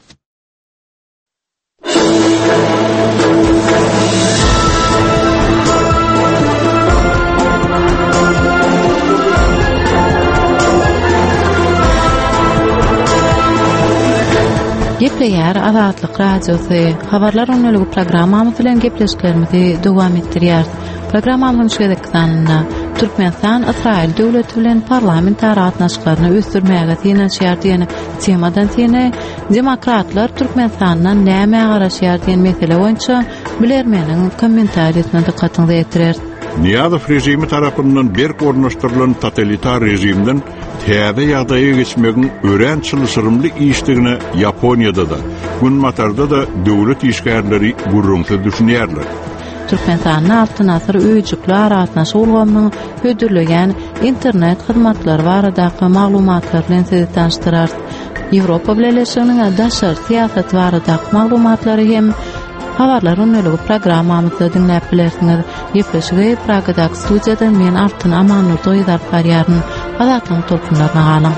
Gepleýär Azatlyk radiosy. Habarlar öňlügi programmamy bilen gepleşiklerimizi dowam etdirýär. Programmanyň şeýdekdanna Türkmenistan Israil döwleti bilen parlamentary atnaşyklaryny ösdürmäge teňşýär diýen temadan tene demokratlar Türkmenistandan näme garaşýar diýen mesele boýunça bilermeniň kommentariýasyna dikkatyňizi ýetirer. Niyazov rejimi tarapından berk ornaştırılan totalitar rejimden täze ýagdaýa geçmegin ören çylşyrymly işdigine Yaponiýada da, Günmatarda da döwlet işgärleri gurrunsa düşünýärler. Türkmenistanyň altyn asyr öýjükli aratnaşy ulgamyň hödürlegen internet hyzmatlary baradaky maglumatlar bilen sizi tanıştyrar. Ýewropa Birleşiginiň daşary siýasat baradaky maglumatlary hem habarlar öňlügi programmamyzda dinläp bilersiňiz. Ýepleşigi Pragadak studiýada men Artyn Amanur doýdar barýaryn Azatlyň tolkunlaryna galyň.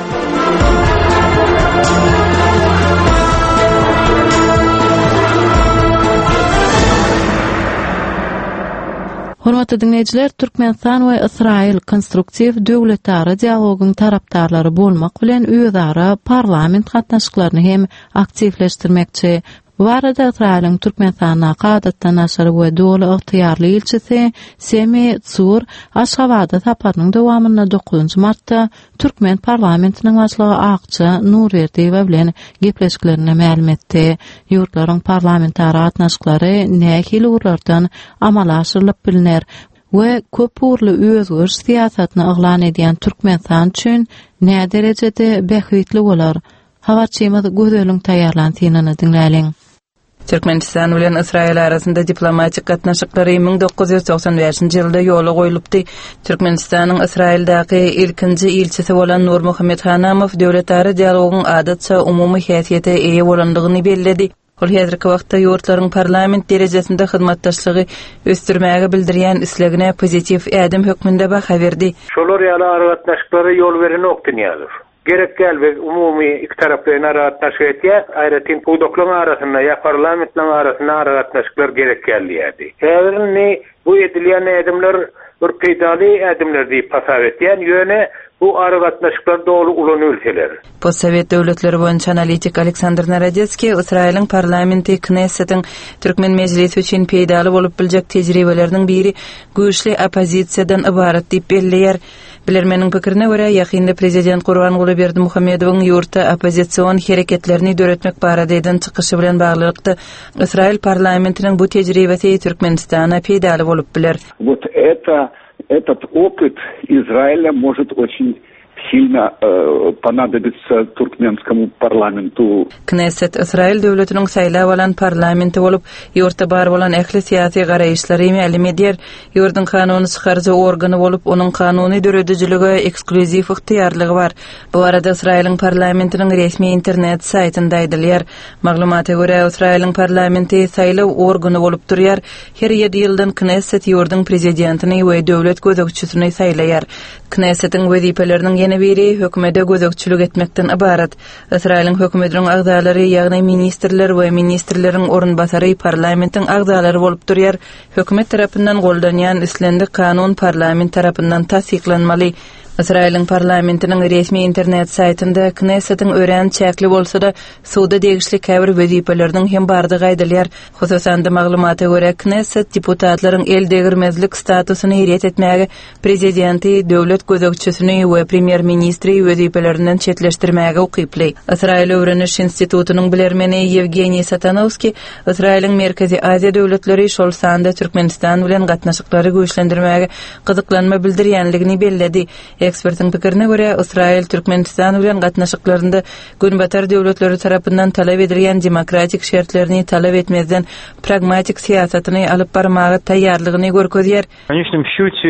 Hormatly dinleýijiler, Türkmenistan we Israil konstruktiw döwletleri dialogyň tarapdarlary bolmak bilen öýdara parlament gatnaşyklaryny hem aktivleşdirmekçi. Bu arada Israil'in Türkmenistan'a qadatdan aşarı ve doğulu ihtiyarlı ilçisi Semi Tsur Aşgabatda taparının dowamyna 9 martda Türkmen parlamentinin başlygy Akça Nurberdiýew bilen gepleşiklerini ma'lum etdi. Ýurtlaryň parlamentary atnaşyklary nähili urlardan amala aşyrylyp bilinär we köp urly özgürlük siýasatyny eglan edýän Türkmenistan üçin nä derejede behitli bolar? Habarçymyz gözölüň taýýarlanýanyny dinläliň. Türkmenistan bilen Israil arasında diplomatik gatnaşyklary 1995-nji ýylda ýola goýulypdy. Türkmenistanyň Israildaky ilkinji ilçisi bolan Nur Muhammed Hanamow döwletleri dialogyň adatça umumy häsiýete eýe bolandygyny belledi. Ol häzirki wagtda ýurtlaryň parlament derejesinde hyzmatdaşlygy ösdürmäge bildirýän islegine pozitiv ädim hökmünde baha berdi. Şolar ýaly aratnaşyklary ýol beren okdunýadyr. Gerek gelbe umumi iki taraflarına aratnaşık etiyat, ayrıca pudoklun arasında ya parlamentin arasında aratnaşıklar gerek geliydi. Eğer bu edilen edimler bir peydali edimler deyip pasar etiyen yöne bu aratnaşıklar doğru ulan ülkeler. Postsovet döwletleri boýunça analitik Aleksandr Narodetski, Israil'in parlamenti Knesset'in Türkmen meclisi üçin peýdaly bolup biljek tejribeleriniň biri güýçli opozisiýadan ibarat diýip belleýär. Bilermeniň pikirine görä, ýakynda prezident Gurbanguly Berdimuhammedowyň ýurtda opozisiýon hereketlerini döretmek barada eden çykyşy bilen baglykda Israil parlamentiniň bu tejribesi Türkmenistana peýdaly bolup biler. Вот этот опыт Израиля может очень сильно понадобится туркменскому парламенту. Knesset Israil döwletiniň saýlap alan parlamenti bolup, ýurtda bar bolan ähli syýasy garaýşlary ma'lum edýär. Ýurdun kanuny çykarjy organy bolup, onuň kanuny döredijiligi ekskluziw yktyýarlygy bar. Bu arada Israil'in parlamentiniň resmi internet saýtynda aýdylýar. Maglumata görä, Israil'in parlamenti saýlaw organy bolup durýar. Her 7 ýyldan Knesset ýurdun prezidentini we döwlet gözegçisini saýlaýar. Knesset'in wezipeleriniň ýene biri hökümete gözegçilik etmekden ibarat. Israil'in hökümetiniň agdalary, ýagny ministrler we ministrleriň orunbasary parlamentiň agdalary bolup durýar. Hökümet tarapyndan goldanýan islendik kanun parlament tarapyndan tasdiklanmaly. İsrail'in parlamentinin resmi internet saytında Knesset'in ören çäkli bolsa da suda degişli käbir wezipelerining hem bardygy aýdylýar. Hususan da maglumata görä Knesset deputatlaryň el degirmezlik statusyny hiret etmäge prezidenti, döwlet gözegçisini we premier ministri wezipelerinden çetleşdirmäge ukyply. İsrail Öwreniş Institutunyň bilermeni Yevgeniy Satanovski İsrail'in Merkezi Aziýa döwletleri şol sanda Türkmenistan bilen gatnaşyklary güýçlendirmäge gyzyklanma bildirýänligini belledi. Ekspertin pikirine göre İsrail Türkmenistan bilen gatnaşyklarynda günbatar döwletleri tarapyndan talap edilýän demokratik şertlerini talap etmezden pragmatik siýasatyny alyp barmagy taýýarlygyny görkezýär. В конечном счёте,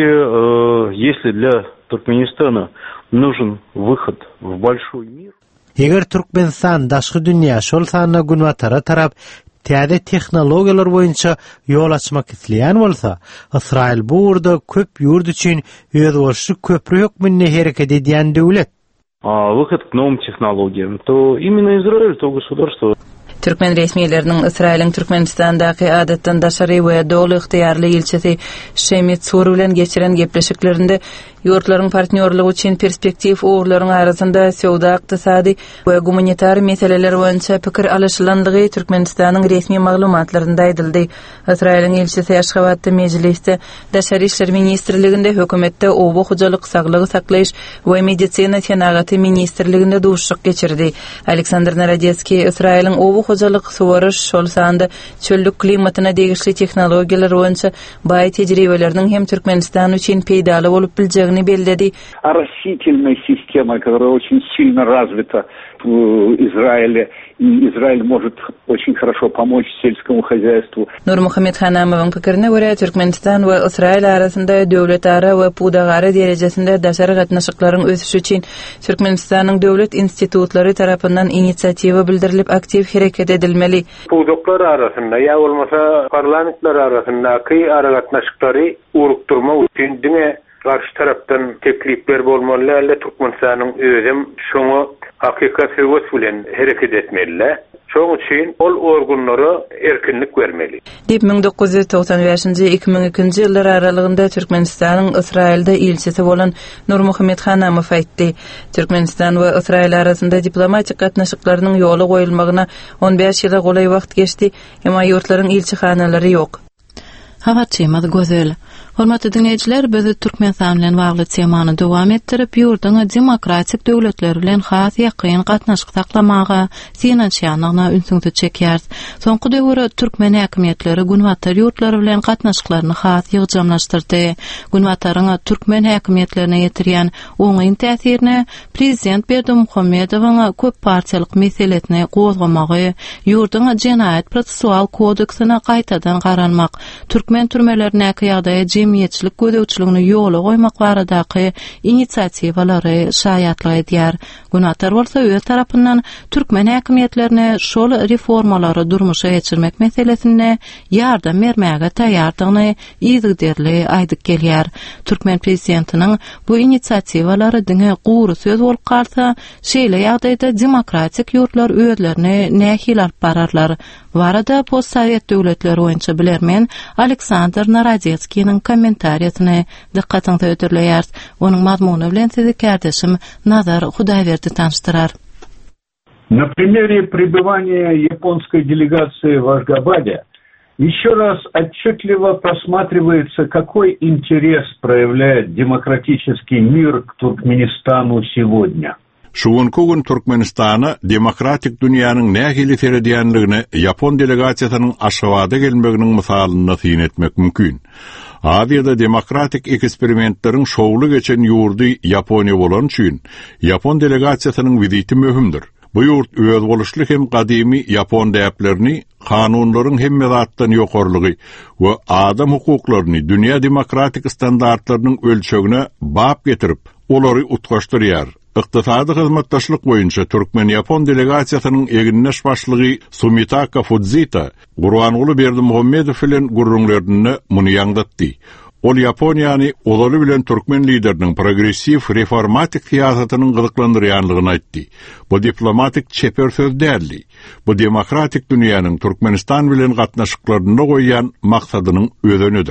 если для Туркменистана нужен выход в большой мир. Eger Türkmenistan daşky dünýä şol sanyna günbatara tarap täze tehnologiýalar boýunça ýol açmak isleýän bolsa, Israil bu urda köp ýurt üçin özbaşy köprü hökmünde hereket edýän döwlet. Выход к новым технологиям, то именно Израиль, то государство. Türkmen resmiýetleriniň Israil'in Türkmenistandaky adatdan daşary we dogly ygtyýarly ilçesi Şemit Sur bilen geçiren gepleşiklerinde ýurtlaryň partnerligi üçin perspektiv ugurlaryň arasynda söwda, ykdysady we gumanitar meseleler boýunça pikir alışylandygy Türkmenistanyň resmi maglumatlarynda aýdyldy. Israil'in ilçesi Aşgabatda mejlisde Daşary işler ministrliginde hökümetde oba hojalyk saglygy saklaýyş we medisina tenagaty ministrliginde duşuk geçirdi. Aleksandr Narodetski Israil'in oba hojalyk suwaryş şol sanda çöllük klimatyna degişli tehnologiýalar boýunça baý tejribeleriniň hem Türkmenistan üçin peýdaly bolup biljegini bellädi. Растительная система, которая очень сильно развита в Израиле, и Израиль может очень хорошо помочь сельскому хозяйству. Nur Muhammed Hanamowyň pikirine görä Türkmenistan we Israil arasynda döwletara we pudagary derejesinde daşary gatnaşyklaryň ösüşi üçin Türkmenistanyň döwlet institutlary tarapyndan inisiatiwa bildirilip aktiv hereket edilmeli. Pudaklar arasynda ýa bolmasa parlamentler arasyndaky aragatnaşyklary urukturma üçin diňe karşı tarapdan teklipler bolmaly, elle Türkmenistanyň özüm şoňa hakykat höwes bilen hereket etmeli. Şoň üçin ol organlara erkinlik bermeli. 1995-2002 ýyllar aralygynda Türkmenistanyň Israilde ilçesi bolan Nur Muhammed Hanamow aýtdy. Türkmenistan we Israil arasynda diplomatik gatnaşyklarynyň ýoly goýulmagyna 15 ýyla golay wagt geçdi, emma ýurtlaryň ilçihanalary ýok. Habarçymaz gözel. Hormatly dinleýijiler, biz Türkmenistan bilen bagly temany dowam etdirip, ýurduň demokratik döwletleri bilen has ýakyn gatnaşyk saklamaga, finansiýanyna ünsüňti çekýäris. Soňky döwürde türkmen häkimetleri günbatar ýurtlary bilen gatnaşyklaryny has ýygjamlaşdyrdy. Günbataryň türkmen häkimetlerine ýetirýän oňy täsirini prezident Berdimuhammedowyň köp partiýalyk meselesini gozgamagy, ýurduň jenaýat prosessual kodeksine gaýtadan garanmak, türkmen türmelerindäki ýagdaýa jemgyýetçilik gödäwçiligini ýola goýmak baradaky inisiatiwalary şaýatlyk edýär. Günbatar bolsa öz tarapyndan türkmen häkimetlerine şol reformalary durmuşa geçirmek meselesinde ýardam bermäge taýýardygyny ýygyderli aýdyp gelýär. Türkmen prezidentiniň bu inisiatiwalary diňe gowru söz bolup galsa, şeýle ýagdaýda demokratik ýurtlar özlerini nähil alyp bararlar. Barada postsovet döwletleri boýunça bilermen Aleksandr Narodetskiň kommentariýasyny diqqatyňy ötürleýär. Onuň mazmuny bilen sizi kardeşim Nazar Hudaýberdi tanıştyrar. На примере пребывания японской делегации в Ашгабаде еще раз отчетливо просматривается, какой интерес проявляет демократический мир к Туркменистану сегодня. Şuwunkugun Türkmenistana demokratik dünýäniň nähili seredýänligini Yapon delegasiýasynyň Aşgabatda gelmeginiň misalyny syn etmek mümkin. Aziýada demokratik eksperimentleriň şowly geçen ýurdy Ýaponiýa bolan üçin Yapon delegasiýasynyň viziti möhümdir. Bu ýurt öz boluşly hem gadymy Yapon däplerini, kanunlaryň hem medatdan ýokarlygy we adam hukuklaryny dünýä demokratik standartlarynyň ölçegine bap getirip, olary utgaşdyrýar. Iqtisadi hyzmatdaşlyk boýunça Türkmen-Yapon delegasiýasynyň eginleş başlygy Sumitaka Fudzita, Gurbanuly Berdimuhammedow bilen gurrunlaryny muny ýangdatdy. Ol Ýaponiýany olaly bilen türkmen lideriniň progressiv reformatik siýasatynyň gyzyklandyrýanlygyny aýtdy. Bu diplomatik çeper söz däldi. Bu demokratik dünýäniň Türkmenistan bilen gatnaşyklaryny goýan maksadynyň özünidir.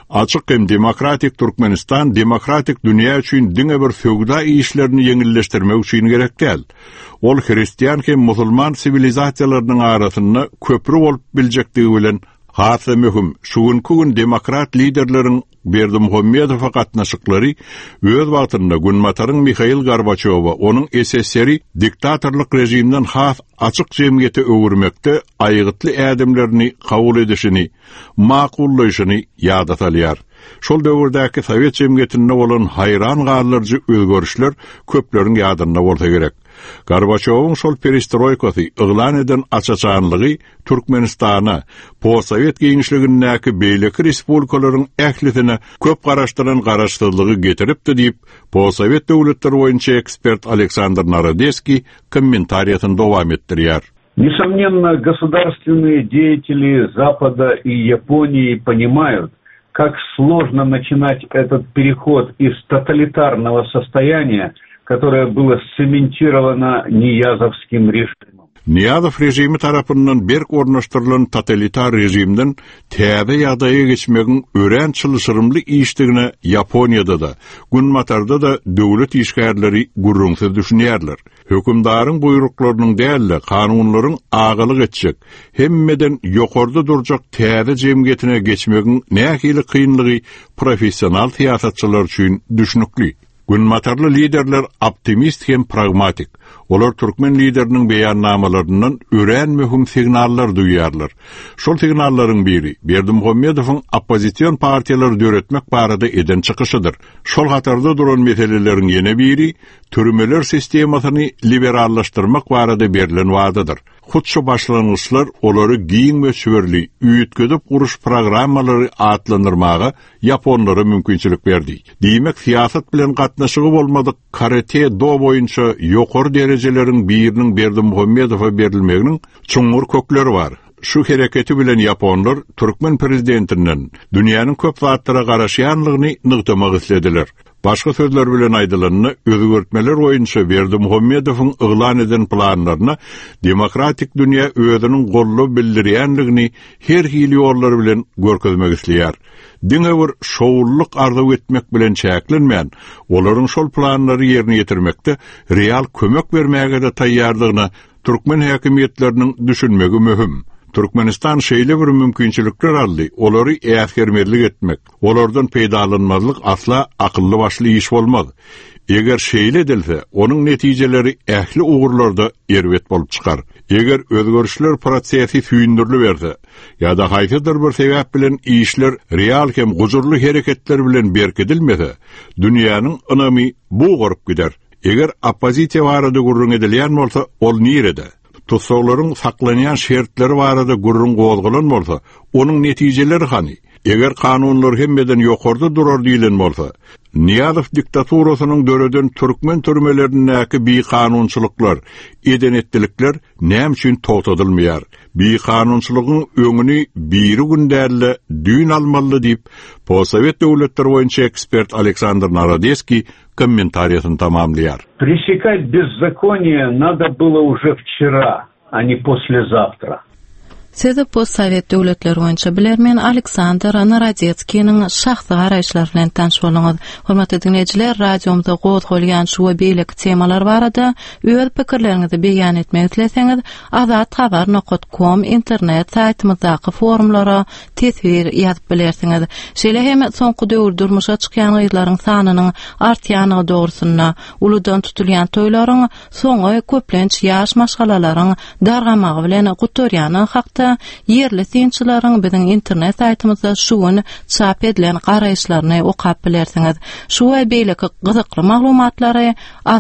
Açık hem demokratik Türkmenistan, demokratik dünya üçün diňe bir feodal işlerini ýeňilleşdirmek üçin gerek değil. Ol Hristiýan hem musulman sivilizasiýalarynyň arasyna köprü bolup biljekdigi bilen hasa möhüm. Şugunky gün demokrat liderleriň Berdimuhammedow gatnaşyklary öz wagtynda Gunmataryň Mikhail Gorbaçowa onuň SSR diktatorlyk rejiminden has açyk jemgyýete öwürmekde aýgytly ädimlerini kabul edişini, makullaşyny ýada salýar. Şol döwürdäki Sowet jemgyýetinde bolan hayran galyjy özgörüşler köpleriň ýadyna bolsa gerek. Gorbaçowyň şol perestroykasy yglan eden açaçanlygy Türkmenistana, post-Sowet giňişligindäki beýleki respublikalaryň ählisine köp garaşdyran garaşsyzlygy getiripdi diýip post-Sowet döwletleri boýunça ekspert Aleksandr Narodeski kommentariýasyny dowam etdirýär. Несомненно, государственные деятели Запада и Японии понимают, как сложно начинать этот переход из тоталитарного состояния, которое было сцементировано Ниязовским режимом. Niyazov rejimi tarapyndan berk ornaşdyrylan totalitar rejimden täze ýagdaýa geçmegiň ören çylşyrymly işdigine Ýaponiýada da, Gunmatarda da döwlet işgärleri gurrunsyz düşünýärler. Hökümdaryň buýruklarynyň dälle kanunlaryň agalyk etjek, hemmeden ýokarda durjak täze jemgyýetine geçmegiň nähili kynlygy professional siýasatçylar üçin düşnükli. Gunmatarly liderler optimist hem pragmatik. Olar Türkmen lideriniň beýannamalaryndan ören möhüm signallar duýýarlar. Şol signallaryň biri Berdimuhammedowyň oppozisiýon partiýalary döretmek barada eden çykyşydyr. Şol gatarda duran meseleleriň ýene biri türmeler sistemasyny liberallaşdyrmak barada berilen wadadyr. Hutça başlangyçlar olary giň we süwerli üýtgedip guruş programmalary atlandyrmaga Japonlara mümkinçilik berdi. Diýmek siýasat bilen gatnaşygy bolmadyk karate do boýunça ýokary derejeleriň biriniň Berdimuhammedowa berilmeginiň çuňur kökleri bar. Şu hereketi bilen Japonlar Türkmen prezidentinden dünýäniň köp zatlara garaşýanlygyny nygtamak islediler. Başga sözler bilen aýdylanyny özgörtmeler boýunça Berdimuhammedowyň yglan eden planlaryna demokratik dünýä özüniň gollap bildirýänligini her hili ýollar bilen görkezmek isleýär. Diňe bir şowullyk arzuw etmek bilen çäklenmän, olaryň şol planlary ýerine ýetirmekde real kömek bermäge de taýýarlygyna Türkmen häkimetleriniň düşünmegi möhüm. Türkmenistan şeýle bir mümkinçilikler aldy. Olary äsgermerlik etmek, olardan peýdalanmazlyk asla akylly başly iş bolmaz. Eger şeýle edilse, onuň netijeleri ähli ugurlarda erwet bolup çykar. Eger özgörüşler prosesi süýündirli berse, ýa-da haýsydyr bir sebäp bilen işler real hem gujurly hereketler bilen berkedilmese, dünýäniň ynamy buğurup gider. Eger oppozisiýa barada gurrun edilýän bolsa, ol nirede? Tutsaqlaryň saklanýan şertleri barada gurrun gozgulan bolsa, onuň netijeleri hany? Eger kanunlar hemmeden ýokarda durar diýilen bolsa, Niýazow diktaturasynyň döreden Türkmen türmelerindäki bir kanunçylyklar, edenetdilikler näme üçin togtadylmaýar? Bir kanunçylygyň öňüni biri gündäle düýn almaly diýip, post-Sowet döwletleri boýunça ekspert Aleksandr Narodeski комментариясын тамамлияр. Пресекать беззаконие надо было уже вчера, а не послезавтра. Sede post-Sowet döwletleri boýunça bilermen Aleksandr Narodetskiň şahsy garaýşlary bilen tanış boluňuz. Hormatly dinleýijiler, radiomyzda gozgolýan şu we beýleki temalar barada öz pikirleriňizi beýan etmek dileseňiz, azathabar.com internet saýtymyzdaky forumlara tesir ýazyp bilersiňiz. Şeýle hem soňky döwür durmuşa çykýan gyzlaryň sanynyň artýanyny dogrusyna, uludan tutulýan toýlaryň soňy köplenç ýaş maşgalalaryň dargamagy bilen gutorýany hakda yerli synçylaryň biziň internet saýtymyzda şuň çap edilen garaýşlaryny okap bilersiňiz. Şu we beýleki gyzykly maglumatlary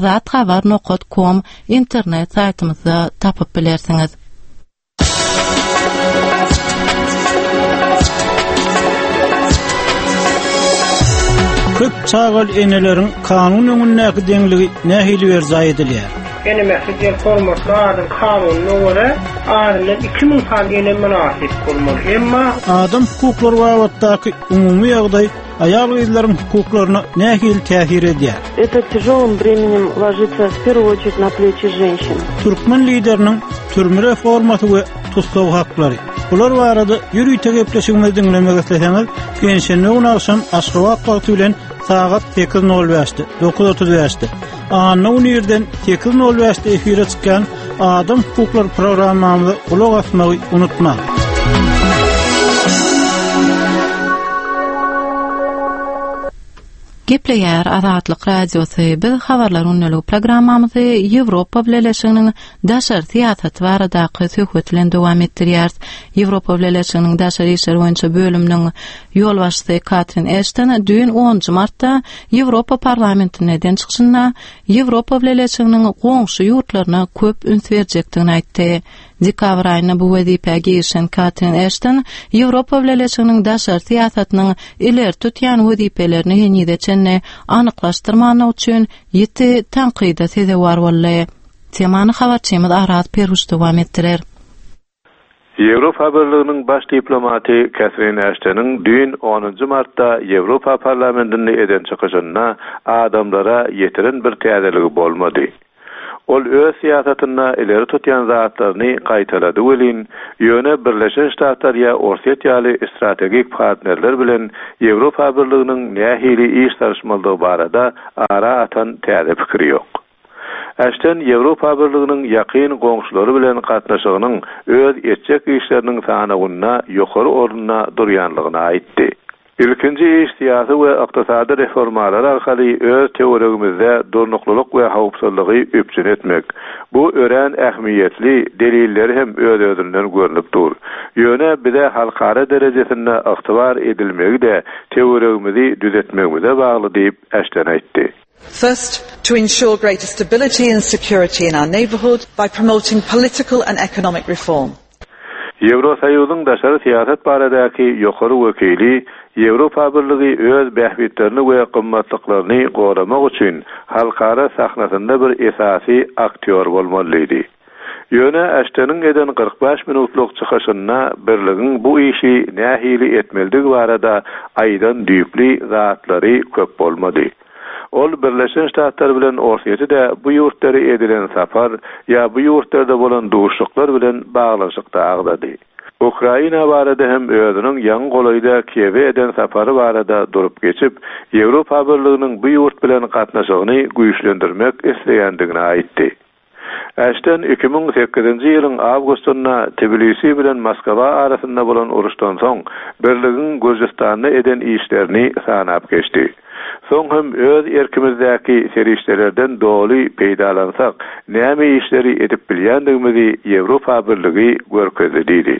azathabar.com internet saýtymyzda tapyp bilersiňiz. Köp çağal eneleriň kanun öňündäki deňligi nähili berzaý edilýär. Yani mesajlar formatlardan kanununa göre adamlar 2000 saat yine münasip olmalı. Emma adam hukuklary wagtdaky umumy ýagdaý aýal gyzlaryň hukuklaryna nähili täsir edýär. Это тяжелым бременем ложится в первую очередь на плечи женщин. Türkmen lideriniň türme reformasy we tutsaq haklary Bular barada ýürüýte gepleşigini dinlemek isleseňiz, gençenli gün akşam Aşgabat wagty bilen saat 8:05'te 9:35'te Anna Unirden 8:05'te efire çykan Adam hukuklar programmamyzy ulak asmagy unutma. Gepleýär Azatlyk radiosy biz habarlar unnaluu programmamyzy Ýewropa Birleşiginiň daşary siýasaty baradaky söhbet bilen dowam etdirýär. Ýewropa Birleşiginiň daşary işler boýunça bölüminiň ýol başçysy Catherine Ashton dün 10 martda Ýewropa parlamentine çykyşynda Ýewropa Birleşiginiň goňşy ýurtlaryna köp üns berjekdigini aýtdy. Dekabr aýyna bu wezipä girişen Catherine Ashton Ýewropa Birleşiginiň daşary siýasatynyň ileri tutýan wezipelerini ýene-de çenne anyklaşdyrmany üçin ýeti tanqida sezewar boldy. Temany habarçymyz Arat Peruş dowam etdirer. Ýewropa Birligining baş diplomaty Catherine Ashton'yň dün 10 martda Ýewropa parlamentine eden çykyşynda adamlara ýetiren bir täzeligi bolmady. Ol öz siýasatyna ileri tutýan zatlaryny gaýtarady welin, ýöne Birleşik Ştatlar ýa Orsiýaly strategik partnerler bilen Ýewropa Birliginiň nähili iş tarşmalygy barada ara atan täze pikiri ýok. Ashton Ýewropa Birliginiň ýakyn goňşulary bilen gatnaşygynyň öz etjek işleriniň sanagyna ýokary ornuna durýanlygyny aýtdy. İlkinci iş siyasi ve iktisadi reformalar arkaly öz teoriyamizde durnuklylyk we hawpsuzlygy öpçün etmek. Bu ören ähmiýetli delilleri hem öz-özünden görünip dur. Ýöne bize halkara derejesinde ygtybar edilmegi de teoriyamizi düzetmegimize bagly diýip Ashton aýtdy. First, to ensure greater stability and security in our neighbourhood by promoting political and economic reform. Ýewrosaýyzyň daşary siýasat baradaky ýokary wekili Ýewropa Birligi öz bähbitlerini we gymmatlyklaryny goramak üçin halkara sahnasynda bir esasy aktyor bolmalydy. Ýöne Ashton'yň eden 45 minutlyk çykyşyna birligiň bu işi nähili etmeldigi barada aýdan düýpli zatlary köp bolmady. Ol Birleşik Ştatlar bilen Orsiýaty bu ýurtlara edilen sapar ýa bu ýurtlarda bolan duşluklar bilen baglanşykda agdady. Ukraina barada hem özüniň ýaňy golaýda Kiýewe eden sapary barada durup geçip Ýewropa Birliginiň bu ýurt bilen gatnaşygyny güýçlendirmek isleýändigini aýtdy. Ashton 2008-nji ýylyň awgustynda Tbilisi bilen Moskwa arasynda bolan uruşdan soň birligiň Gürjistanda eden işlerini sanap geçdi. Soň hem öz erkimizdäki serişlerden doly peýdalansak, näme işleri edip bilýändigimizi Ýewropa Birligi görkezledi.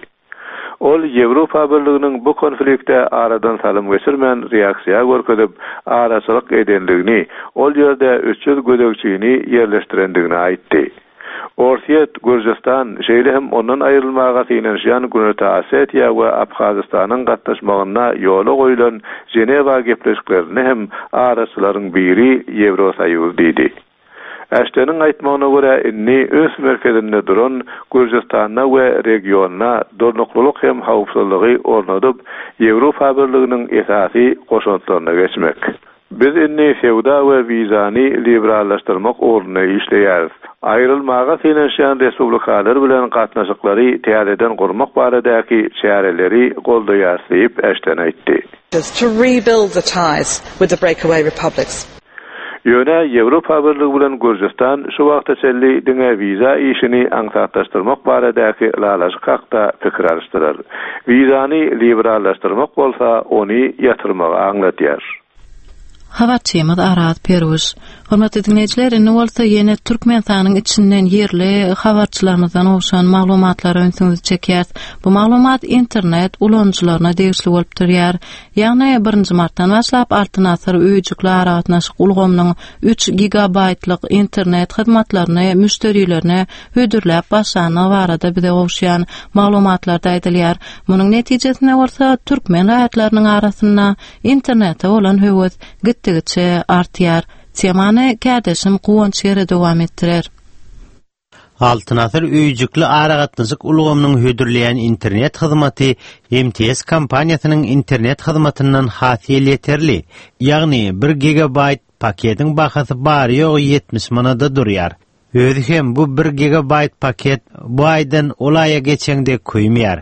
Ol Ýewropa Birliginiň bu konfliktde aradan salym geçirmän reaksiýa görkezip araçylyk edenligini, ol ýerde 300 gödekçini ýerleşdirendigini aýtdy. Orsiýet, Gürjistan, şeýle hem ondan aýrylmaga synanýan Güney Osetiýa we Abhazistanyň gatnaşmagyna ýola goýulan Jenewa gepleşiklerini hem araçylaryň biri Ýewrosaýyz diýdi. Ashton'yň aýtmagyna görä, inni öz merkezinde duran Gürjistana we regionna durnuklylyk hem hawpsuzlygy ornadyp Ýewropa Birliginiň esasy goşuntlaryna geçmek. Biz inni sewda we wizany liberallaşdyrmak ornuna işleýäris. Aýrylmaga synanýan respublikalar bilen gatnaşyklary täzeden gurmak baradaky çäreleri goldaýar diýip Ashton aýtdy. To rebuild the ties with the breakaway republics. Ýöne Ýewropa Birligi bilen Gürjistan şu wagtda çelli diňe wiza işini aňsatlaşdyrmak baradaky lalaşyk hakda pikir alýşdyrar. Wizany liberallaşdyrmak bolsa, ony ýatyrmagy aňlatýar. Habarçymyz Arat Peruş. Hormatly dinleyijiler, indi bolsa ýene Türkmenistanyň içinden ýerli habarçylarymyzdan olşan maglumatlary öňsüňize çekýär. Bu maglumat internet ulanjylaryna degişli bolup durýar. Ýagny 1 martdan başlap altynasır öýjükli aratnaşyk ulgamynyň 3 gigabaytlyk internet hyzmatlaryny müşterilerine hödürläp başlanyny barada bize gowşýan maglumatlarda aýdylýar. Munyň netijesinde bolsa türkmen raýatlarynyň arasynda internete bolan höwes gitdigiçe artýar. Temany kädeşim Guwanç ýere dowam etdirer. Altınasır öýjükli aragatnaşyk ulgamynyň hödürleýän internet hyzmaty MTS kompaniýasynyň internet hyzmatyndan hasyl ýeterli. Ýagny 1 gigabayt paketiň bahasy bary ýok 70 manada durýar. Özü hem bu 1 GB paket bu aydan olaya geçende köýmýär.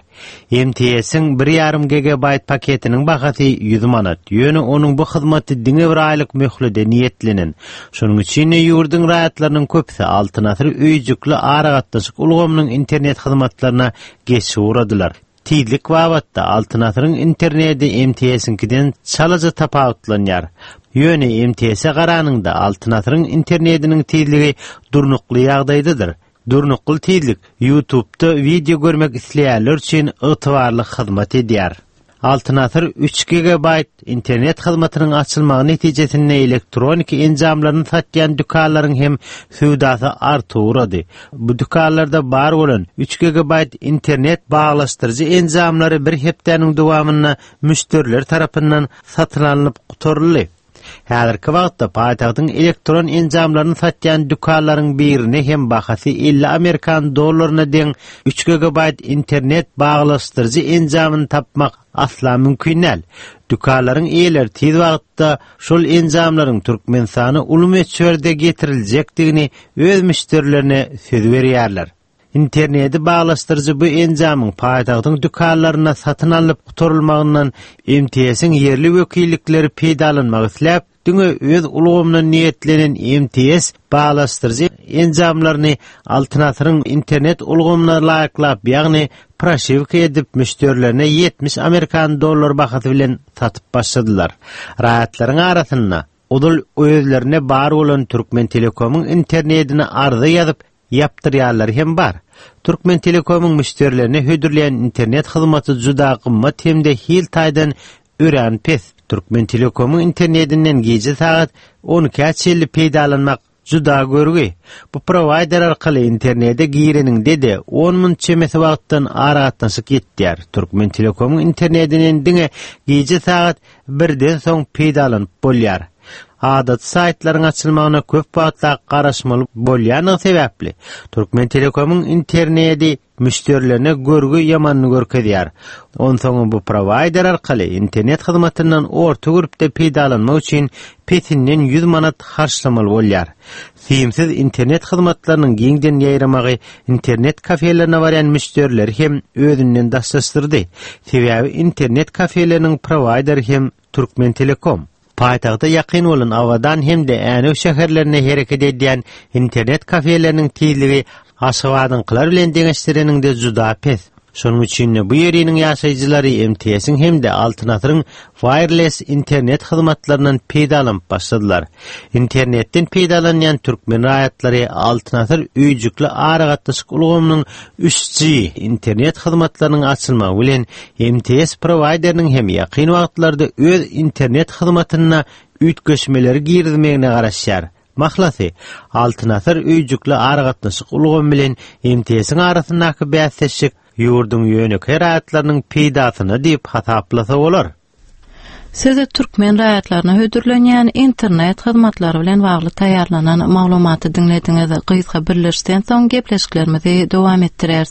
MTS'in 1,5 GB paketinin bahasy 100 manat. Ýöne onuň bu hyzmaty diňe bir aýlyk möhledä niýetlenen. Şonuň üçin ýurdun raýatlarynyň köpüsi altyn asyr öýjükli aragatdaşyk ulgamynyň internet hyzmatlaryna geçip uradylar. Tidlik wagtda altyn asyryň interneti MTS'inkiden çalaja tapawutlanýar. Ýöne MTS'e garanyňda altyn asyryň internetiniň tidligi durnukly ýagdaýdadyr. Durnukly tidlik YouTube'da video görmek isleýänler üçin ygtybarly hyzmat edýär. Altyn asyr 3 GB internet hyzmatynyň açylmagy netijesinde elektronik enjamlaryny satýan dükanlaryň hem söwdasy artýardy. Bu dükanlarda bar bolan 3 GB internet baglaşdyrjy enjamlary bir hepdeniň dowamyna müşteriler tarapyndan satyn alynıp gutaryldy. Häzirki wagtda paýtagtyň elektron enjamlaryny satýan dükanlaryň birine hem bahasy 50 Amerikan dollaryna deň 3 GB internet baglaşdyrjy enjamyny tapmak asla mümkin näl. Dükanlaryň eýeleri tiz wagtda şol enjamlaryň Türkmenistana ulumetsörde getiriljakdigini öz müşterilerine söz berýärler. İnterneti baglaşdyrjy bu enjamyň paýtagtyň dükanlaryna satyn alyp gutarylmagyndan MTS'iň yerli wekillikleri peýdalanmagy isläp, diňe öz ulgamyna niýetlenen MTS baglaşdyrjy enjamlaryny altyn asyryň internet ulgamyna laýyklap, ýagny proşewka edip müşterilerine 70 Amerikan dollar bahasy bilen satyp başladylar. Raýatlaryň arasynda odul özlerine bar bolan Türkmen Telekom'un internetini arza ýazyp yaptırýarlar hem bar. Türkmen Telekom'un müşterilerine hödürleyen internet hyzmaty juda gymmat hemde hil taýdan ören pes. Türkmen Telekom'un internetinden gece saat 12:50 peýdalanmak juda görgü. Bu provider arkaly internete gireniň dedi 10 min çemesi wagtdan aragatnaşyk etdiler. Türkmen Telekom'un internetinden diňe gece saat 1-den soň peýdalanyp bolýar. Adat saytlaryň açylmagyna köp wagtda garaşmaly bolýanyň sebäpli Türkmen Telekom'un interneti müşterilerine görgü ýamanly görkezýär. Onsoň bu provider arkaly internet hyzmatyndan orta grupda peýdalanmak üçin petinden 100 manat harçlamaly bolýar. Simsiz internet hyzmatlarynyň giňden ýaýramagy internet kafelerine barýan müşteriler hem özünden daşlaşdyrdy. Sebäbi internet kafeleriniň provider hem Türkmen Telekom. Paýtagda ýakyn bolan awadan hemde äne şäherlerine hereket edýän internet kafeleriniň tizligi aşgawadynklar bilen deňeşdireniňde juda pes. Şonuň üçin bu ýeriniň ýaşaýjylary MTS'iň hemde altyn asyryň wireless internet hyzmatlarynyň peýdalanyp başladylar. Internetden peýdalanýan türkmen raýatlary altyn asyr öýjükli aragatdaşyk ulgamynyň 3G internet hyzmatlarynyň açylmagy bilen MTS provideriniň hem ýakyn wagtlarda öz internet hyzmatyna üýtgeşmeleri girizmegine garaşýar. Mahlasy altyn asyr öýjükli aragatdaşyk ulgam bilen MTS'iň arasyndaky bäsleşik ýurdun ýöneki raýatlarynyň peýdasyny diýip hasaplasa bolar. Siz türkmen raýatlaryna hödürlenýän internet hyzmatlary bilen bagly taýýarlanan maglumaty dinlediňiz. Gyzga birleşden soň gepleşiklerimizi dowam etdireriz.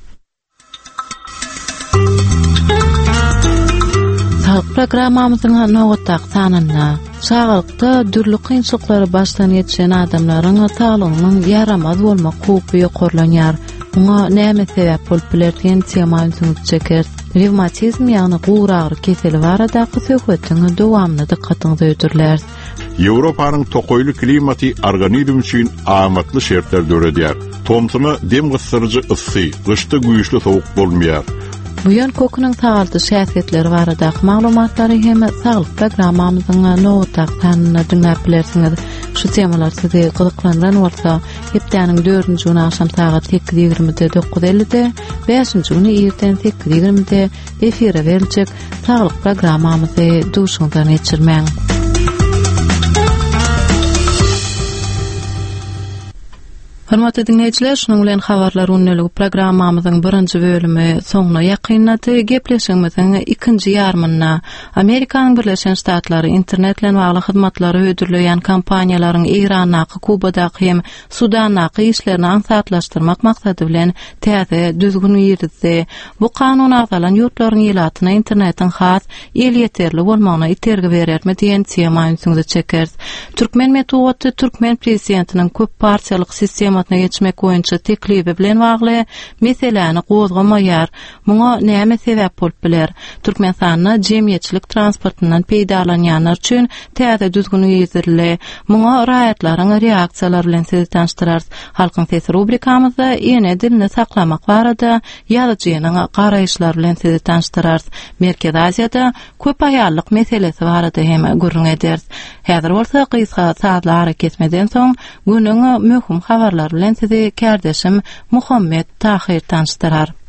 Sağlyk programmamyzyň nowatda sanyna sağlykda dürli kynçylyklary başdan geçen adamlaryň sağlygynyň ýaramaz bolmak hukmy ýokarlanýar. Ona näme sebäp bolup bilerdiň temaýyny çeker. Revmatizm ýagny gowragy keseli barada söhbetiň dowamyny dikkatyňizi öýdürler. Ýewropanyň tokoýly klimaty organizm üçin amatly şertler döredýär. Tomsyna dem gysyrjy ysy, gyşda güýçli sowuk bolmaýar. Bu ýön kokunyň sağalty şäherletleri barada maglumatlary hem sağlyk programmamyzyň nowatda sanyna dinläp bilersiňiz. Şu temalar sizi gyzyklandyran bolsa, hepdeniň 4-nji güni akşam saat 8:20-de 9:50-de, 5-nji güni erten 8:20-de efire beriljek sağlyk programmamyzy duşundan geçirmäň. Hormatly dinleýijiler, şonuň bilen habarlar unneligi programmamyzyň 1-nji bölümi soňuna ýakynlady. Gepleşigimiziň 2-nji ýarmyna Amerikanyň Birleşen Ştatlary internet bilen bagly hyzmatlary ödürleýän kompaniýalaryň Iranaky, Kubadaky hem Sudanaky işlerini aňsatlaşdyrmak maksady bilen täze düzgün ýerdi. Bu kanun azalan ýurtlaryň ýylatyna internetiň has el ýeterli bolmagyna itergi berermi diýen temaýyny çeker. Türkmen metody Türkmen prezidentiniň köp partiýalyk sistem tematyna geçmek boýunça teklibi bilen bagly meseleni gozgamaýar. Muňa näme sebäp bolup biler? Türkmenistanyň jemgyýetçilik transportundan peýdalanýanlar üçin täze düzgün ýetirle. Muňa raýatlaryň reaksiýalary bilen sizi tanıştyrar. Halkyň sesi rubrikamyzda ýene dilini saklamak barada ýazyjynyň garaýşlary bilen sizi tanıştyrar. Merkez Aziýada köp aýallyk meselesi barada hem gurrun ederiz. Häzir bolsa kysga saatlar kesmeden soň günüň möhüm habarlary bilen sizi kärdeşim Muhammed Tahir tanıştyrar.